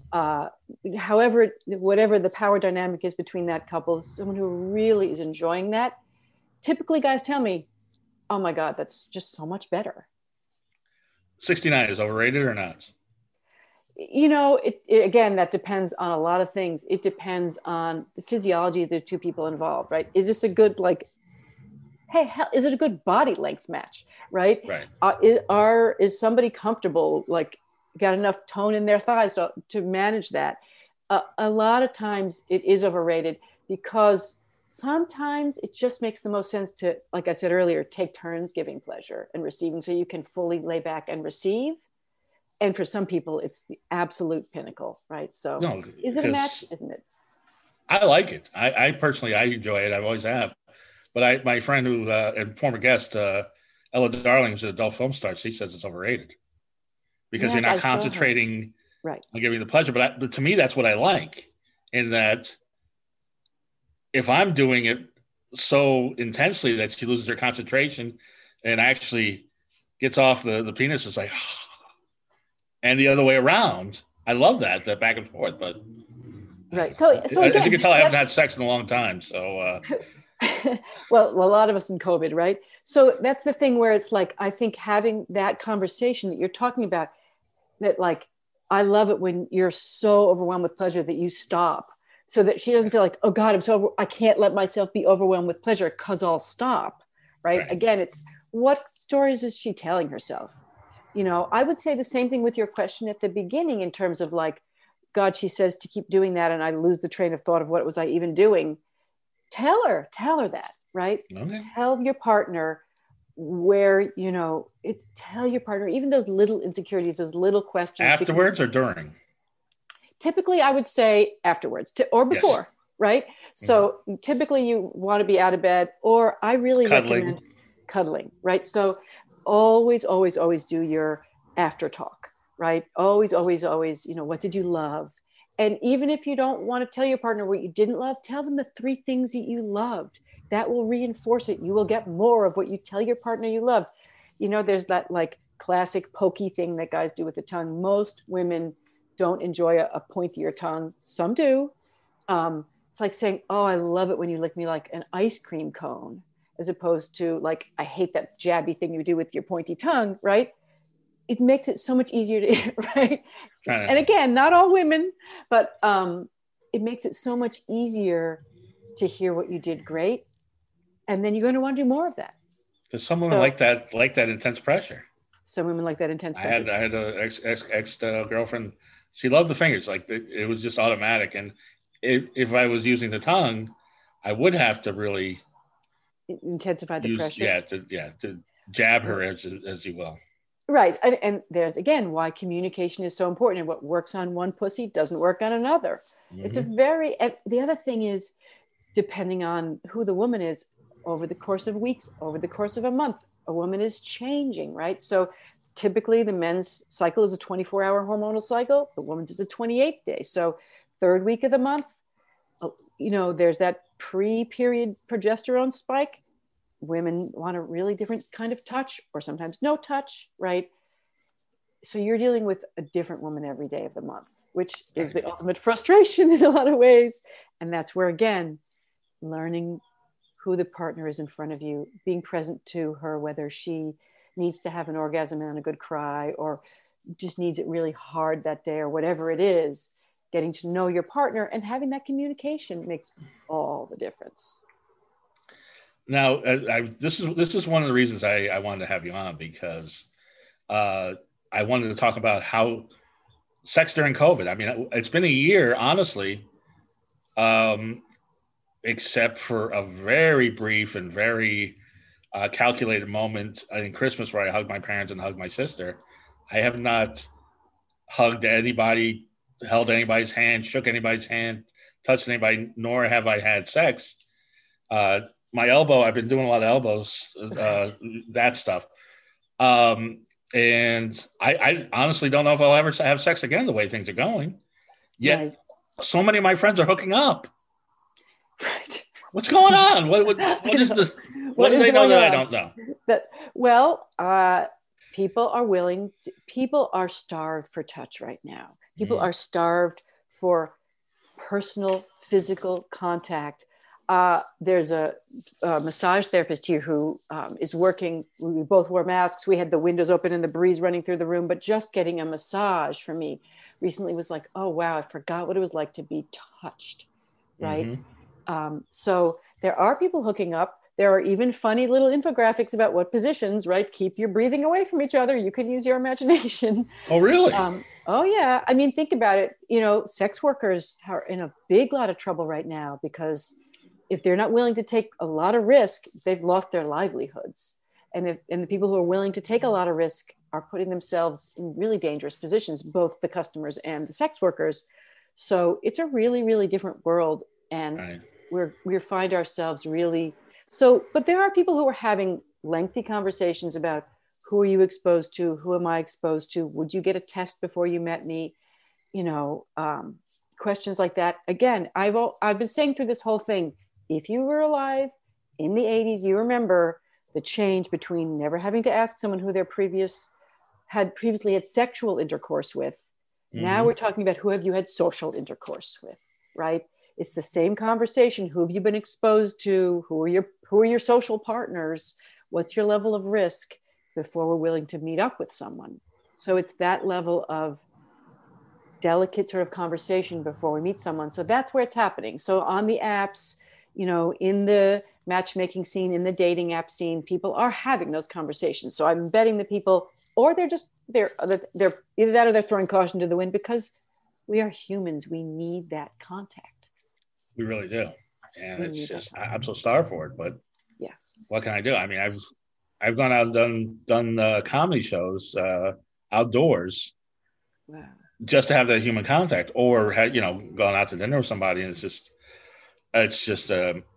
Whatever the power dynamic is between that couple, someone who really is enjoying that. Typically, guys tell me, oh my God, that's just so much better. 69 is overrated or not? Again, that depends on a lot of things. It depends on the physiology of the two people involved, right? Is this a good, is it a good body length match, right? Right. Is somebody comfortable, got enough tone in their thighs to manage that? A lot of times it is overrated because sometimes it just makes the most sense to, like I said earlier, take turns giving pleasure and receiving so you can fully lay back and receive. And for some people, it's the absolute pinnacle, right? So is it a match? Isn't it? I like it. I personally, I enjoy it. I always have. But my friend who, and former guest, Ella Darling, who's an adult film star, she says it's overrated because you're not concentrating on giving the pleasure. But to me, that's what I like, in that if I'm doing it so intensely that she loses her concentration and actually gets off the penis, it's like, and the other way around. I love that back and forth. But right. So again, as you can tell, I haven't had sex in a long time. So Well, a lot of us in COVID, right? So that's the thing where it's like, I think having that conversation that you're talking about, that like, I love it when you're so overwhelmed with pleasure that you stop, so that she doesn't feel like, oh God, I can't let myself be overwhelmed with pleasure because I'll stop. Right? Again, it's what stories is she telling herself? I would say the same thing with your question at the beginning in terms of like, God, she says to keep doing that, and I lose the train of thought of what was I even doing. Tell her that, right? Okay. Tell your partner where, tell your partner, even those little insecurities, those little questions. Afterwards or during? Typically, I would say afterwards or before, yes. Right? So typically you want to be out of bed, or I really recommend cuddling, right? So always, always, always do your after talk, right? Always, always, always, what did you love? And even if you don't want to tell your partner what you didn't love, tell them the 3 things that you loved. That will reinforce it. You will get more of what you tell your partner you love. There's that like classic pokey thing that guys do with the tongue. Most women don't enjoy a pointier tongue. Some do. It's like saying, oh, I love it when you lick me like an ice cream cone, as opposed to like, I hate that jabby thing you do with your pointy tongue, right? It makes it so much easier to, right? And again, not all women, but it makes it so much easier to hear what you did great. And then you're going to want to do more of that. Because some women like that intense pressure. Some women like that intense pressure. I had an ex girlfriend. She loved the fingers. Like it was just automatic. And if I was using the tongue, I would have to really intensify the pressure. To jab her as you will. Right. And there's, again, why communication is so important. And what works on one pussy doesn't work on another. Mm-hmm. It's the other thing is, depending on who the woman is, over the course of weeks, over the course of a month, a woman is changing, right? So typically the men's cycle is a 24-hour hormonal cycle. The woman's is a 28-day. So 3rd week of the month, there's that pre-period progesterone spike. Women want a really different kind of touch, or sometimes no touch, right? So you're dealing with a different woman every day of the month, which is the ultimate frustration in a lot of ways. And that's where, again, learning who the partner is in front of you, being present to her, whether she needs to have an orgasm and a good cry, or just needs it really hard that day, or whatever it is, getting to know your partner and having that communication makes all the difference. Now, this is one of the reasons I wanted to have you on, because I wanted to talk about how sex during COVID. I mean, it's been a year, honestly, except for a very brief and very calculated moment in Christmas where I hugged my parents and hugged my sister. I have not hugged anybody, held anybody's hand, shook anybody's hand, touched anybody, nor have I had sex. My elbow, I've been doing a lot of elbows, that stuff. And I honestly don't know if I'll ever have sex again the way things are going. Yet, so many of my friends are hooking up. Right. What's going on? What do they know that I don't know? People are people are starved for touch right now. People are starved for personal, physical contact. There's a massage therapist here who is working. We both wore masks. We had the windows open and the breeze running through the room, but just getting a massage for me recently was like, oh, wow, I forgot what it was like to be touched. Right. Mm-hmm. So there are people hooking up. There are even funny little infographics about what positions, right? Keep your breathing away from each other. You can use your imagination. Oh, really? Oh, yeah. I mean, think about it. Sex workers are in a big lot of trouble right now, because if they're not willing to take a lot of risk, they've lost their livelihoods. And the people who are willing to take a lot of risk are putting themselves in really dangerous positions, both the customers and the sex workers. So it's a really, really different world. And we find ourselves really but there are people who are having lengthy conversations about, who are you exposed to? Who am I exposed to? Would you get a test before you met me? Questions like that. Again, I've been saying through this whole thing, if you were alive in the 80s, you remember the change between never having to ask someone who their previously had sexual intercourse with. Mm-hmm. Now we're talking about, who have you had social intercourse with, right? It's the same conversation. Who have you been exposed to? Who are your social partners? What's your level of risk before we're willing to meet up with someone? So it's that level of delicate sort of conversation before we meet someone. So that's where it's happening. So on the apps, in the matchmaking scene, in the dating app scene, people are having those conversations. So I'm betting the people, or they're either that or they're throwing caution to the wind, because we are humans. We need that contact. We really do. And it's just, I'm so starved for it, but yeah, what can I do? I mean, I've gone out and done comedy shows outdoors. Wow. Just to have that human contact, or gone out to dinner with somebody, and it's just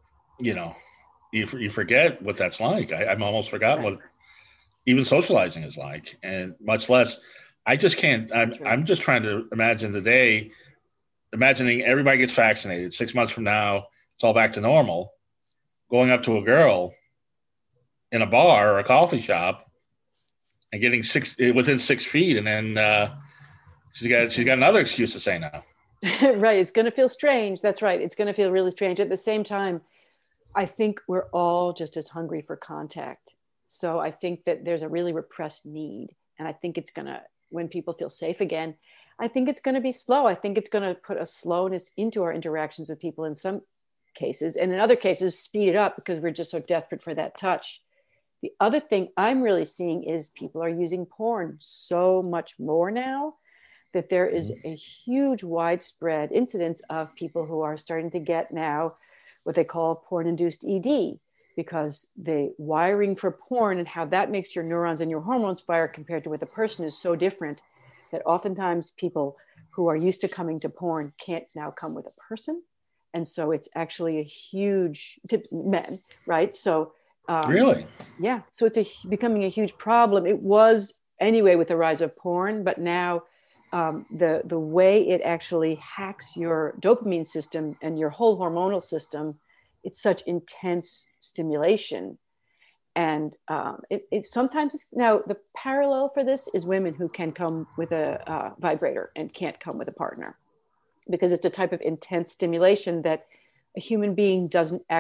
you forget what that's like. I'm almost forgotten what even socializing is like, and much less. I just can't. I'm just trying to imagine the day, imagining everybody gets vaccinated 6 months from now, it's all back to normal. Going up to a girl in a bar or a coffee shop and getting within 6 feet, and then she's got another excuse to say no. Right. It's going to feel strange. That's right. It's going to feel really strange. At the same time, I think we're all just as hungry for contact. So I think that there's a really repressed need. And I think it's going to, when people feel safe again, I think it's going to be slow. I think it's going to put a slowness into our interactions with people in some cases. And in other cases, speed it up because we're just so desperate for that touch. The other thing I'm really seeing is people are using porn so much more now, that there is a huge widespread incidence of people who are starting to get now what they call porn-induced ED, because the wiring for porn and how that makes your neurons and your hormones fire compared to with a person is so different that oftentimes people who are used to coming to porn can't now come with a person. And so it's actually a huge, men, right? So really? Yeah. So it's becoming a huge problem. It was anyway with the rise of porn, but now the way it actually hacks your dopamine system and your whole hormonal system, it's such intense stimulation. And it sometimes now the parallel for this is women who can come with a vibrator and can't come with a partner, because it's a type of intense stimulation that a human being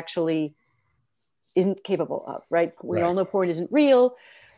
isn't capable of, right? We all know porn isn't real.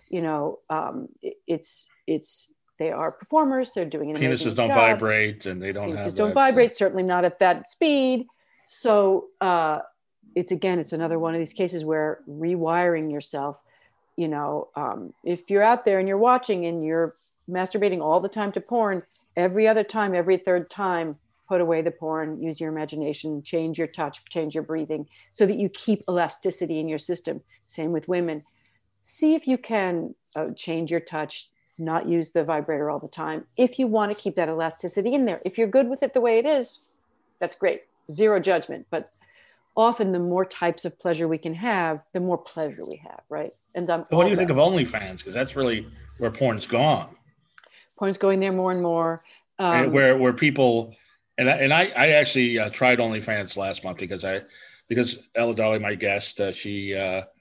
They are performers. They're doing an amazing job. Penises don't vibrate, and they don't have. Penises don't vibrate, certainly not at that speed. So it's another one of these cases where rewiring yourself. If you're out there and you're watching and you're masturbating all the time to porn, every other time, every third time, put away the porn, use your imagination, change your touch, change your breathing, so that you keep elasticity in your system. Same with women. See if you can change your touch, not use the vibrator all the time, if you want to keep that elasticity in there. If you're good with it the way it is, that's great. Zero judgment. But often the more types of pleasure we can have, the more pleasure we have, right? And what do you think of OnlyFans? Because that's really where porn's gone. Porn's going there more and more. Where people, and I actually tried OnlyFans last month because Ella Darley, my guest, she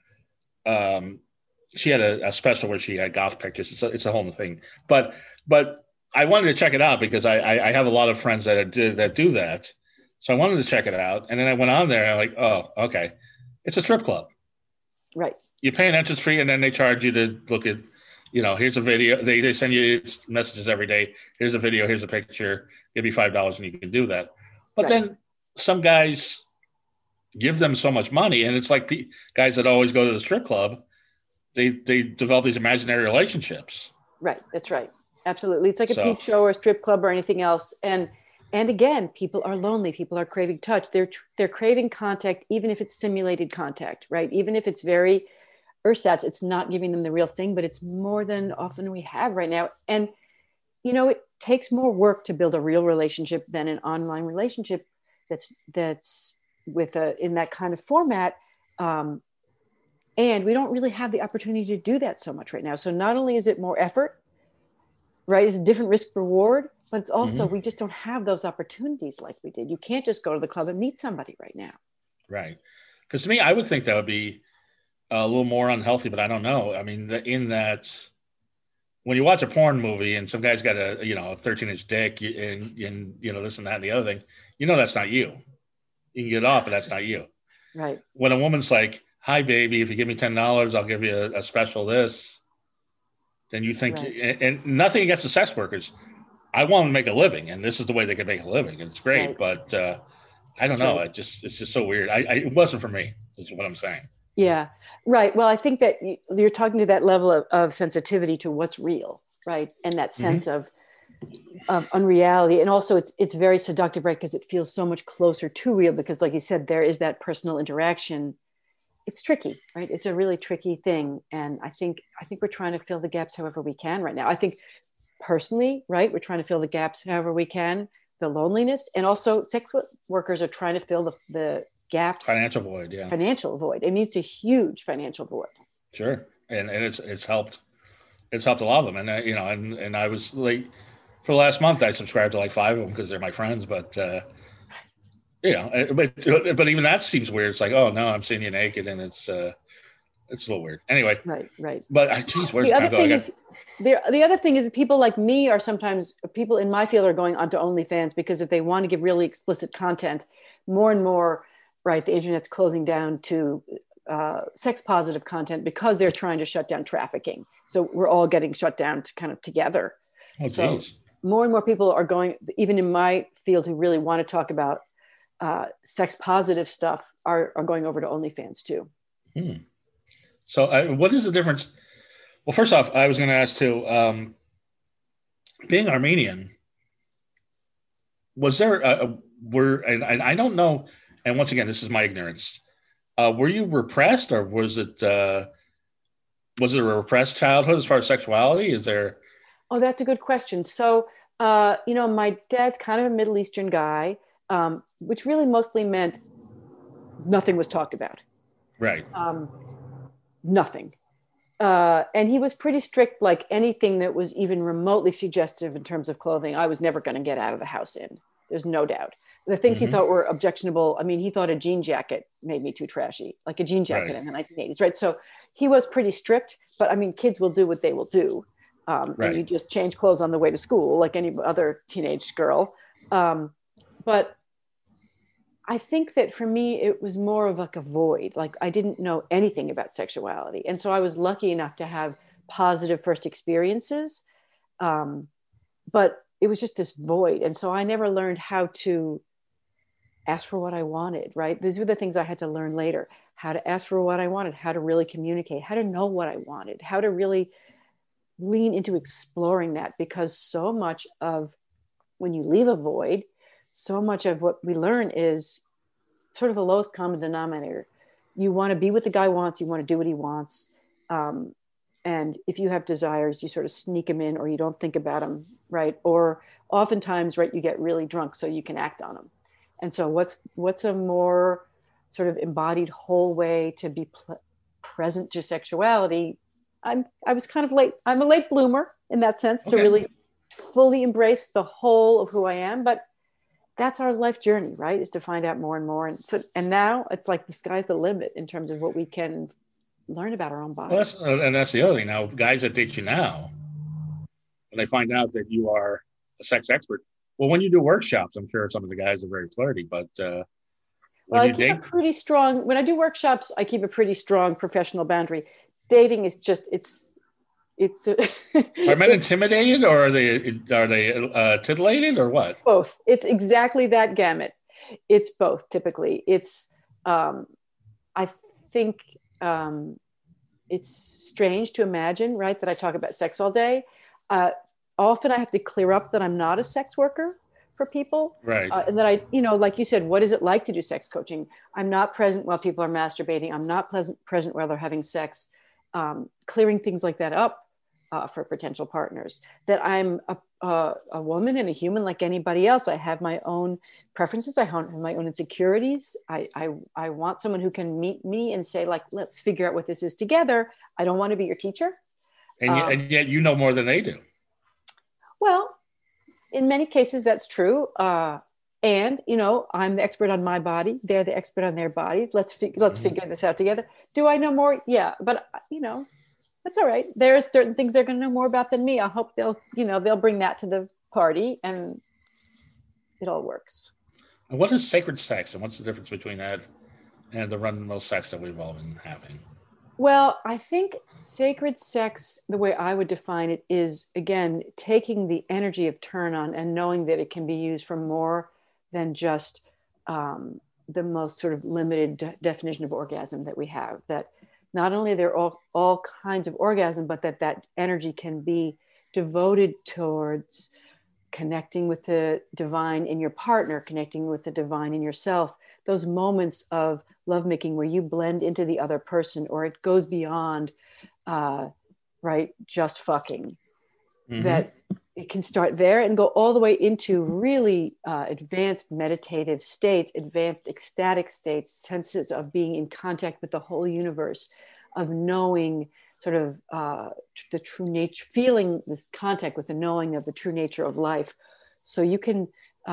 had a special where she had goth pictures. It's a whole new thing. But I wanted to check it out because I have a lot of friends that do that. So I wanted to check it out. And then I went on there and I'm like, oh, okay. It's a strip club. Right. You pay an entrance fee and then they charge you to look at, here's a video. They send you messages every day. Here's a video. Here's a picture. Give me $5 and you can do that. But then some guys give them so much money. And it's like guys that always go to the strip club, they develop these imaginary relationships. Right. That's right. Absolutely. It's like a peep show or a strip club or anything else. And again, people are lonely. People are craving touch. They're craving contact, even if it's simulated contact, right? Even if it's very ersatz, it's not giving them the real thing, but it's more than often we have right now. And, it takes more work to build a real relationship than an online relationship that's with in that kind of format. And we don't really have the opportunity to do that so much right now. So not only is it more effort, right? It's a different risk reward, but it's also, we just don't have those opportunities like we did. You can't just go to the club and meet somebody right now. Right. Because to me, I would think that would be a little more unhealthy, but I don't know. I mean, in that when you watch a porn movie and some guy's got a 13-inch dick and this and that and the other thing, that's not you. you can get off, but that's not you. Right. When a woman's like, "Hi, baby, if you give me $10, I'll give you a special this," then you think, Right. and nothing against the sex workers. I want to make a living, and this is the way they can make a living. And it's great, Right. but I don't That's know. right. It's just so weird. It wasn't for me. Is what I'm saying. Yeah. Right. Well, I think that you're talking to that level of sensitivity to what's real, right? And that sense of unreality. And also it's very seductive, right? Because it feels so much closer to real because like you said, there is that personal interaction. It's tricky, right? It's a really tricky thing. And I think we're trying to fill the gaps however we can right now. I think personally, right, we're trying to fill the gaps however we can, the loneliness, and also sex workers are trying to fill the gaps. Financial void, yeah. Financial void. I mean, it's a huge financial void. Sure, and it's helped. It's helped a lot of them, and and I was like, for the last month, I subscribed to like 5 of them because they're my friends, but but even that seems weird. It's like, oh no, I'm seeing you naked, and it's a little weird. Anyway, right. But geez, where's the the other time thing go? is the other thing is that people like me are sometimes people in my field are going onto OnlyFans because if they want to give really explicit content, more and more, right, the internet's closing down to sex positive content because they're trying to shut down trafficking. So we're all getting shut down to kind of together. Oh, so geez. more and more people are going, even in my field, who really want to talk about sex positive stuff are going over to OnlyFans too. So what is the difference? Well, first off, I was going to ask too, being Armenian, was there and I don't know, and once again, this is my ignorance. Were you repressed, or was it a repressed childhood as far as sexuality? Is there? Oh, that's a good question. So, my dad's kind of a Middle Eastern guy, which really mostly meant nothing was talked about. Right. Nothing. And he was pretty strict, like anything that was even remotely suggestive in terms of clothing, I was never going to get out of the house in. There's no doubt. The things he thought were objectionable, I mean, he thought a jean jacket made me too trashy, like a jean jacket in the 1980s, right? So he was pretty strict, but I mean, kids will do what they will do. And you just change clothes on the way to school, like any other teenage girl. But I think that for me, it was more of like a void. Like I didn't know anything about sexuality. And so I was lucky enough to have positive first experiences. But it was just this void. And so I never learned how to ask for what I wanted, right? These were the things I had to learn later, how to ask for what I wanted, how to really communicate, how to know what I wanted, how to really lean into exploring that, because so much of when you leave a void, so much of what we learn is sort of the lowest common denominator. You want to be what the guy wants. You want to do what he wants. And if you have desires, you sort of sneak them in, or you don't think about them, right? Or oftentimes, right, you get really drunk so you can act on them. And so what's a more sort of embodied whole way to be present to sexuality? I was kind of late. I'm a late bloomer in that sense to really fully embrace the whole of who I am. But that's our life journey, right? Is to find out more and more. And now it's like the sky's the limit in terms of what we can learn about our own bodies. Well, that's the other thing. Now, guys that date you now, when they find out that you are a sex expert, well, when you do workshops, I'm sure some of the guys are very flirty, but well, I keep a pretty strong, when I do workshops, I keep a pretty strong professional boundary. Dating is just, it's are men intimidated, or are they titillated, or what? Both. It's exactly that gamut. It's both. Typically, it's I think it's strange to imagine, right, that I talk about sex all day. Often I have to clear up that I'm not a sex worker for people, right? And that I, like you said, what is it like to do sex coaching? I'm not present while people are masturbating. I'm not present while they're having sex. Clearing things like that up for potential partners. That I'm a woman and a human like anybody else. I have my own preferences. I have my own insecurities. I want someone who can meet me and say, like, let's figure out what this is together. I don't want to be your teacher. And yet you know more than they do. Well, in many cases, that's true. And, I'm the expert on my body. They're the expert on their bodies. Let's figure this out together. Do I know more? Yeah. But, that's all right. There's certain things they're going to know more about than me. I hope they'll bring that to the party and it all works. And what is sacred sex, and what's the difference between that and the run-of-the-mill sex that we've all been having? Well, I think sacred sex, the way I would define it, is again taking the energy of turn on and knowing that it can be used for more than just the most sort of limited definition of orgasm that we have. That not only there are all kinds of orgasm, but that energy can be devoted towards connecting with the divine in your partner, connecting with the divine in yourself, those moments of lovemaking where you blend into the other person, or it goes beyond, right, just fucking. Mm-hmm. That it can start there and go all the way into really advanced meditative states, advanced ecstatic states, senses of being in contact with the whole universe, of knowing sort of the true nature, feeling this contact with the knowing of the true nature of life. So you can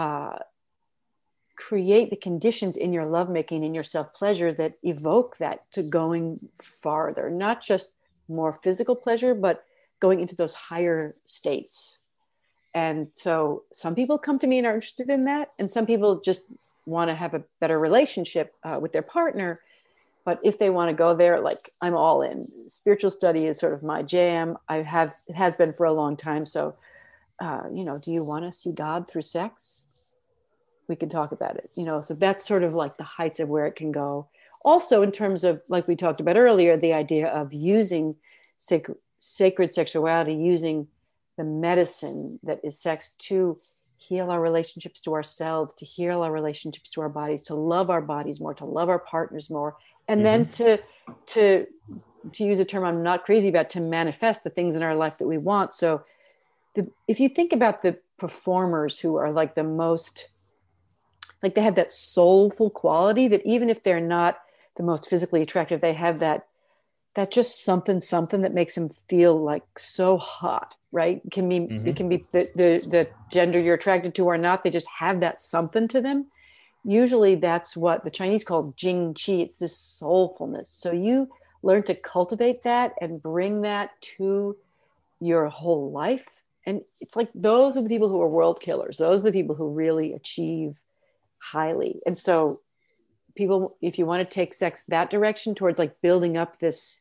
create the conditions in your lovemaking, in your self-pleasure that evoke that to going farther, not just more physical pleasure, but going into those higher states. And so some people come to me and are interested in that. And some people just want to have a better relationship with their partner. But if they want to go there, like, I'm all in. Spiritual study is sort of my jam. It has been for a long time. So, do you want to see God through sex? We can talk about it, so that's sort of like the heights of where it can go. Also, in terms of, like we talked about earlier, the idea of using sacred sexuality, using the medicine that is sex to heal our relationships to ourselves, to heal our relationships to our bodies, to love our bodies more, to love our partners more. And then to use a term I'm not crazy about, to manifest the things in our life that we want. So if you think about the performers who are like the most, like they have that soulful quality that even if they're not the most physically attractive, they have that just something that makes them feel like so hot, right? It can be the gender you're attracted to or not. They just have that something to them. Usually that's what the Chinese call Jing Qi. It's this soulfulness. So you learn to cultivate that and bring that to your whole life. And it's like, those are the people who are world killers. Those are the people who really achieve highly. And so people, if you want to take sex that direction towards like building up this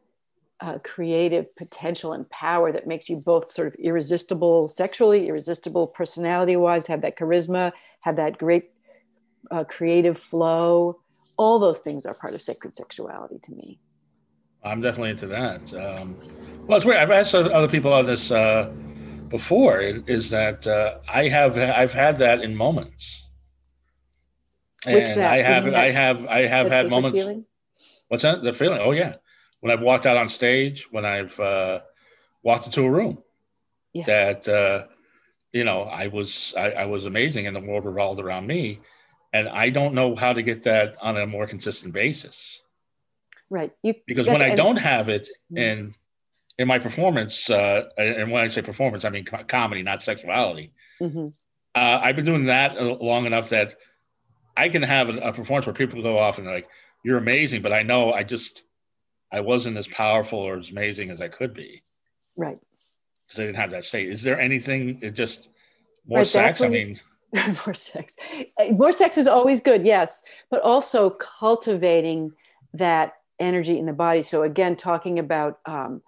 creative potential and power that makes you both sort of irresistible sexually, irresistible personality wise, have that charisma, have that great creative flow, all those things are part of sacred sexuality to me. I'm definitely into that. Well, it's weird. I've asked other people on this before. Is that I've had that in moments. Which and that? I have had moments. Feeling? What's that? The feeling? Oh yeah, when I've walked out on stage, when I've walked into a room, yes. That I was amazing, and the world revolved around me. And I don't know how to get that on a more consistent basis. Right. Because when I don't have it in my performance, and when I say performance, I mean comedy, not sexuality. Mm-hmm. I've been doing that long enough that I can have a performance where people go off and they're like, "You're amazing," but I know I wasn't as powerful or as amazing as I could be. Right. Because I didn't have that state. Is there anything? Just more sex? More sex is always good, yes, but also cultivating that energy in the body. So again, talking about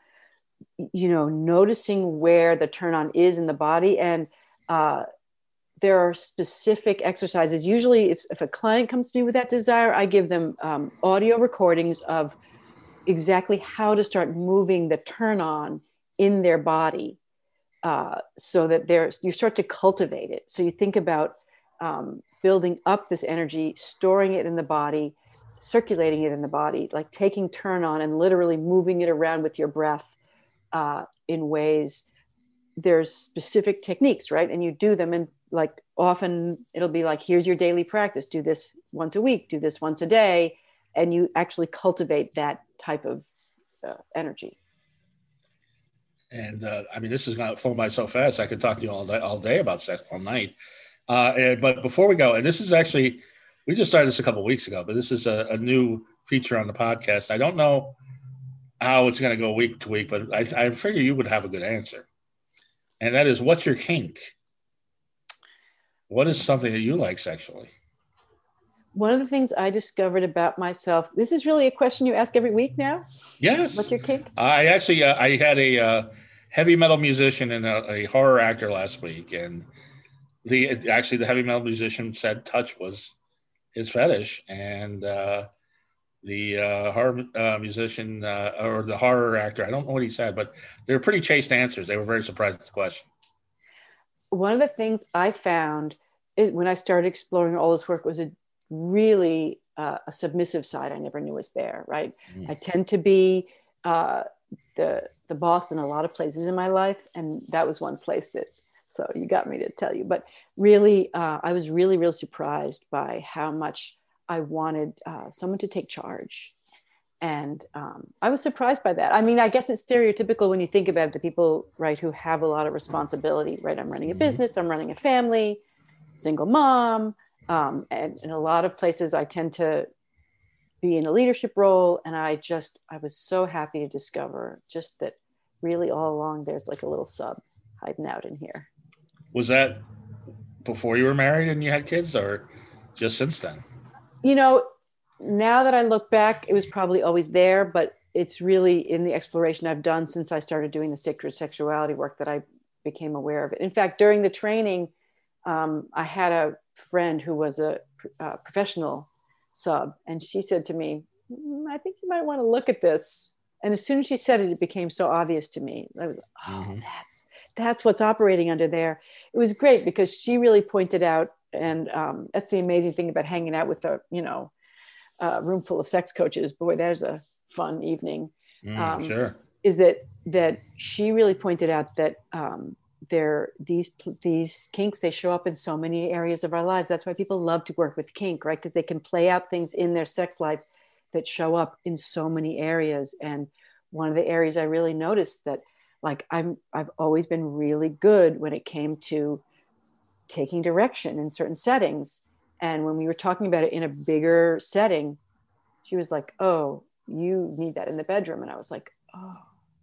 noticing where the turn on is in the body, and there are specific exercises. Usually if a client comes to me with that desire, I give them audio recordings of exactly how to start moving the turn on in their body. So that you start to cultivate it. So you think about building up this energy, storing it in the body, circulating it in the body, like taking turn on and literally moving it around with your breath in ways. There's specific techniques, right? And you do them, and like often it'll be like, here's your daily practice. Do this once a week, do this once a day. And you actually cultivate that type of energy. And this is going to flow by so fast. I could talk to you all day about sex, all night. But before we go, and this is actually, we just started this a couple of weeks ago, but this is a new feature on the podcast. I don't know how it's going to go week to week, but I figure you would have a good answer. And that is, what's your kink? What is something that you like sexually? One of the things I discovered about myself, this is really a question you ask every week now. Yes. What's your kink? I actually, I had a heavy metal musician and a horror actor last week, and the heavy metal musician said touch was his fetish, and the horror musician or the horror actor, I don't know what he said, but they were pretty chaste answers. They were very surprised at the question. One of the things I found is when I started exploring all this work was a really a submissive side I never knew was there, right? I tend to be the boss in a lot of places in my life, and that was one place that, so you got me to tell you, but really I was really surprised by how much I wanted someone to take charge. And I was surprised by that. I mean, I guess it's stereotypical when you think about it, the people, right, who have a lot of responsibility, right? I'm running a business, I'm running a family, single mom, and in a lot of places I tend to be in a leadership role. And I was so happy to discover just that really all along there's like a little sub hiding out in here. Was that before you were married and you had kids, or just since then? You know, now that I look back, it was probably always there, but it's really in the exploration I've done since I started doing the sacred sexuality work that I became aware of it. In fact, during the training, I had a friend who was a professional sub, and she said to me, I think you might want to look at this. And as soon as she said it, it became so obvious to me. I was, that's what's operating under there. It was great because she really pointed out, and that's the amazing thing about hanging out with a room full of sex coaches. Boy, there's a fun evening. Sure. Is that she really pointed out that these kinks, they show up in so many areas of our lives. That's why people love to work with kink, right? Because they can play out things in their sex life that show up in so many areas. And one of the areas I really noticed that, like, I've always been really good when it came to taking direction in certain settings. And when we were talking about it in a bigger setting, she was like, oh, you need that in the bedroom. And I was like, oh,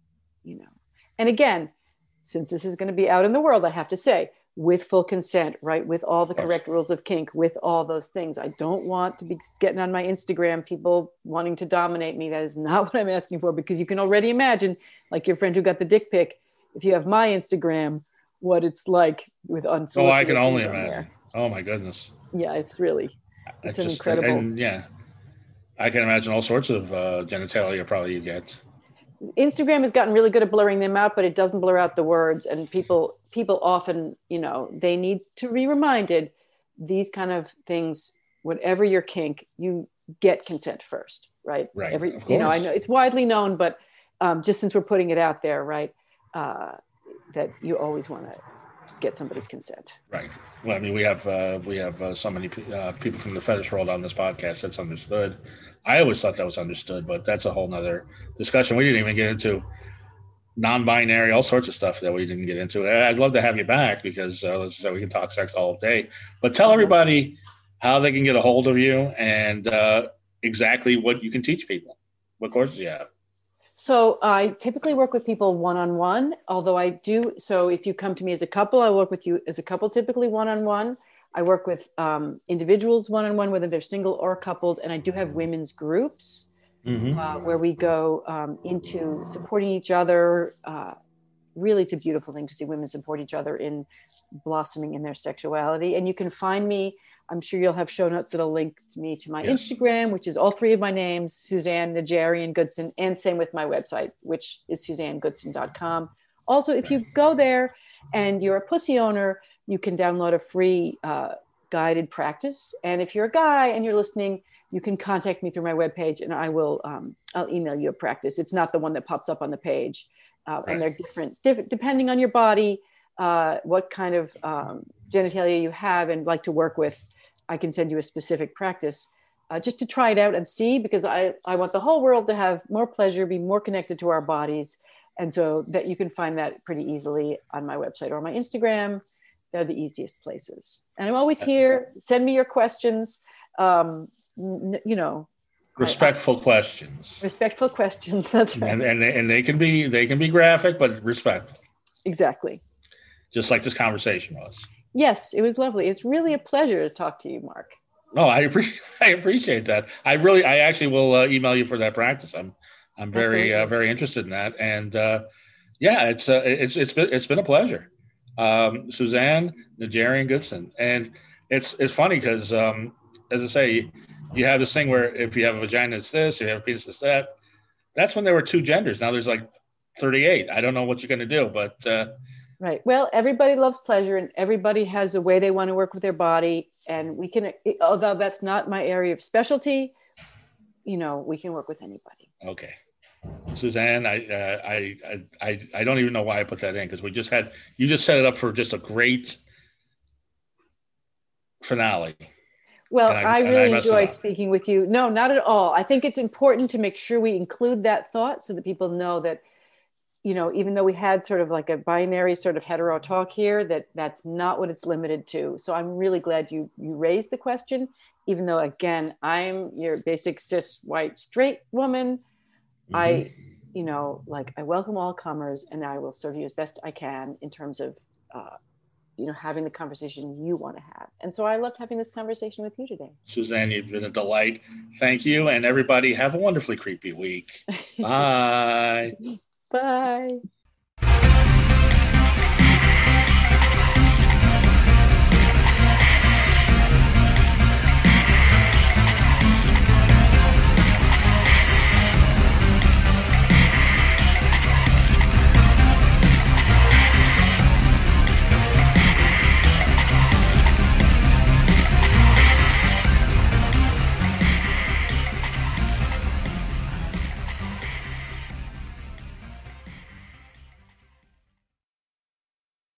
and again, since this is going to be out in the world, I have to say, with full consent, right? With all the correct rules of kink, with all those things. I don't want to be getting on my Instagram, people wanting to dominate me. That is not what I'm asking for, because you can already imagine, like your friend who got the dick pic, if you have my Instagram, what it's like with unsolicited. Oh, I can only imagine. Oh my goodness. Yeah, it's an incredible. And yeah, I can imagine all sorts of genitalia probably you get. Instagram has gotten really good at blurring them out, but it doesn't blur out the words. And people often, they need to be reminded these kind of things, whatever your kink, you get consent first, right? Right. I know it's widely known, but just since we're putting it out there, right, that you always want to get somebody's consent. Right. Well, I mean, we have so many people from the fetish world on this podcast that's understood. I always thought that was understood, but that's a whole nother discussion. We didn't even get into non-binary, all sorts of stuff that we didn't get into. I'd love to have you back because we can talk sex all day. But tell everybody how they can get a hold of you and exactly what you can teach people. What courses you have? So I typically work with people one-on-one, although I do. So if you come to me as a couple, I work with you as a couple, typically one-on-one. I work with individuals one-on-one, whether they're single or coupled. And I do have women's groups where we go into supporting each other. Really, it's a beautiful thing to see women support each other in blossoming in their sexuality. And you can find me. I'm sure you'll have show notes that'll link me to my Instagram, which is all three of my names, Suzanne Najarian Goodson, and same with my website, which is SuzanneGoodson.com. Also, if you go there and you're a pussy owner, you can download a free guided practice. And if you're a guy and you're listening, you can contact me through my webpage and I will, I'll email you a practice. It's not the one that pops up on the page. And they're different depending on your body, what kind of genitalia you have and like to work with. I can send you a specific practice just to try it out and see, because I want the whole world to have more pleasure, be more connected to our bodies. And so that you can find that pretty easily on my website or my Instagram. They're the easiest places. And I'm always here. Send me your questions. Respectful questions. Respectful questions. That's right. And they can be graphic, but respectful. Exactly. Just like this conversation was. Yes, it was lovely. It's really a pleasure to talk to you, Mark. No, I appreciate that. I actually will email you for that practice. I'm very Absolutely. very interested in that, and yeah, it's been a pleasure, Suzanne Najarian Goodson, and it's funny because as I say, you have this thing where if you have a vagina, it's this, if you have a penis, it's that. That's when there were two genders. Now there's like 38. I don't know what you're going to do, but Right. Well, everybody loves pleasure and everybody has a way they want to work with their body. And we can, although that's not my area of specialty, we can work with anybody. okay. Suzanne, I don't even know why I put that in because you just set it up for just a great finale, Well, I and I really messed it enjoyed up. speaking with you. No, not at all. I think it's important to make sure we include that thought so that people know that, even though we had sort of like a binary sort of hetero talk here, that's not what it's limited to. So I'm really glad you raised the question, even though, again, I'm your basic cis white straight woman. I, Mm-hmm. I welcome all comers and I will serve you as best I can in terms of, having the conversation you want to have. And so I loved having this conversation with you today. Suzanne, you've been a delight. Thank you, and everybody have a wonderfully creepy week. Bye. Bye.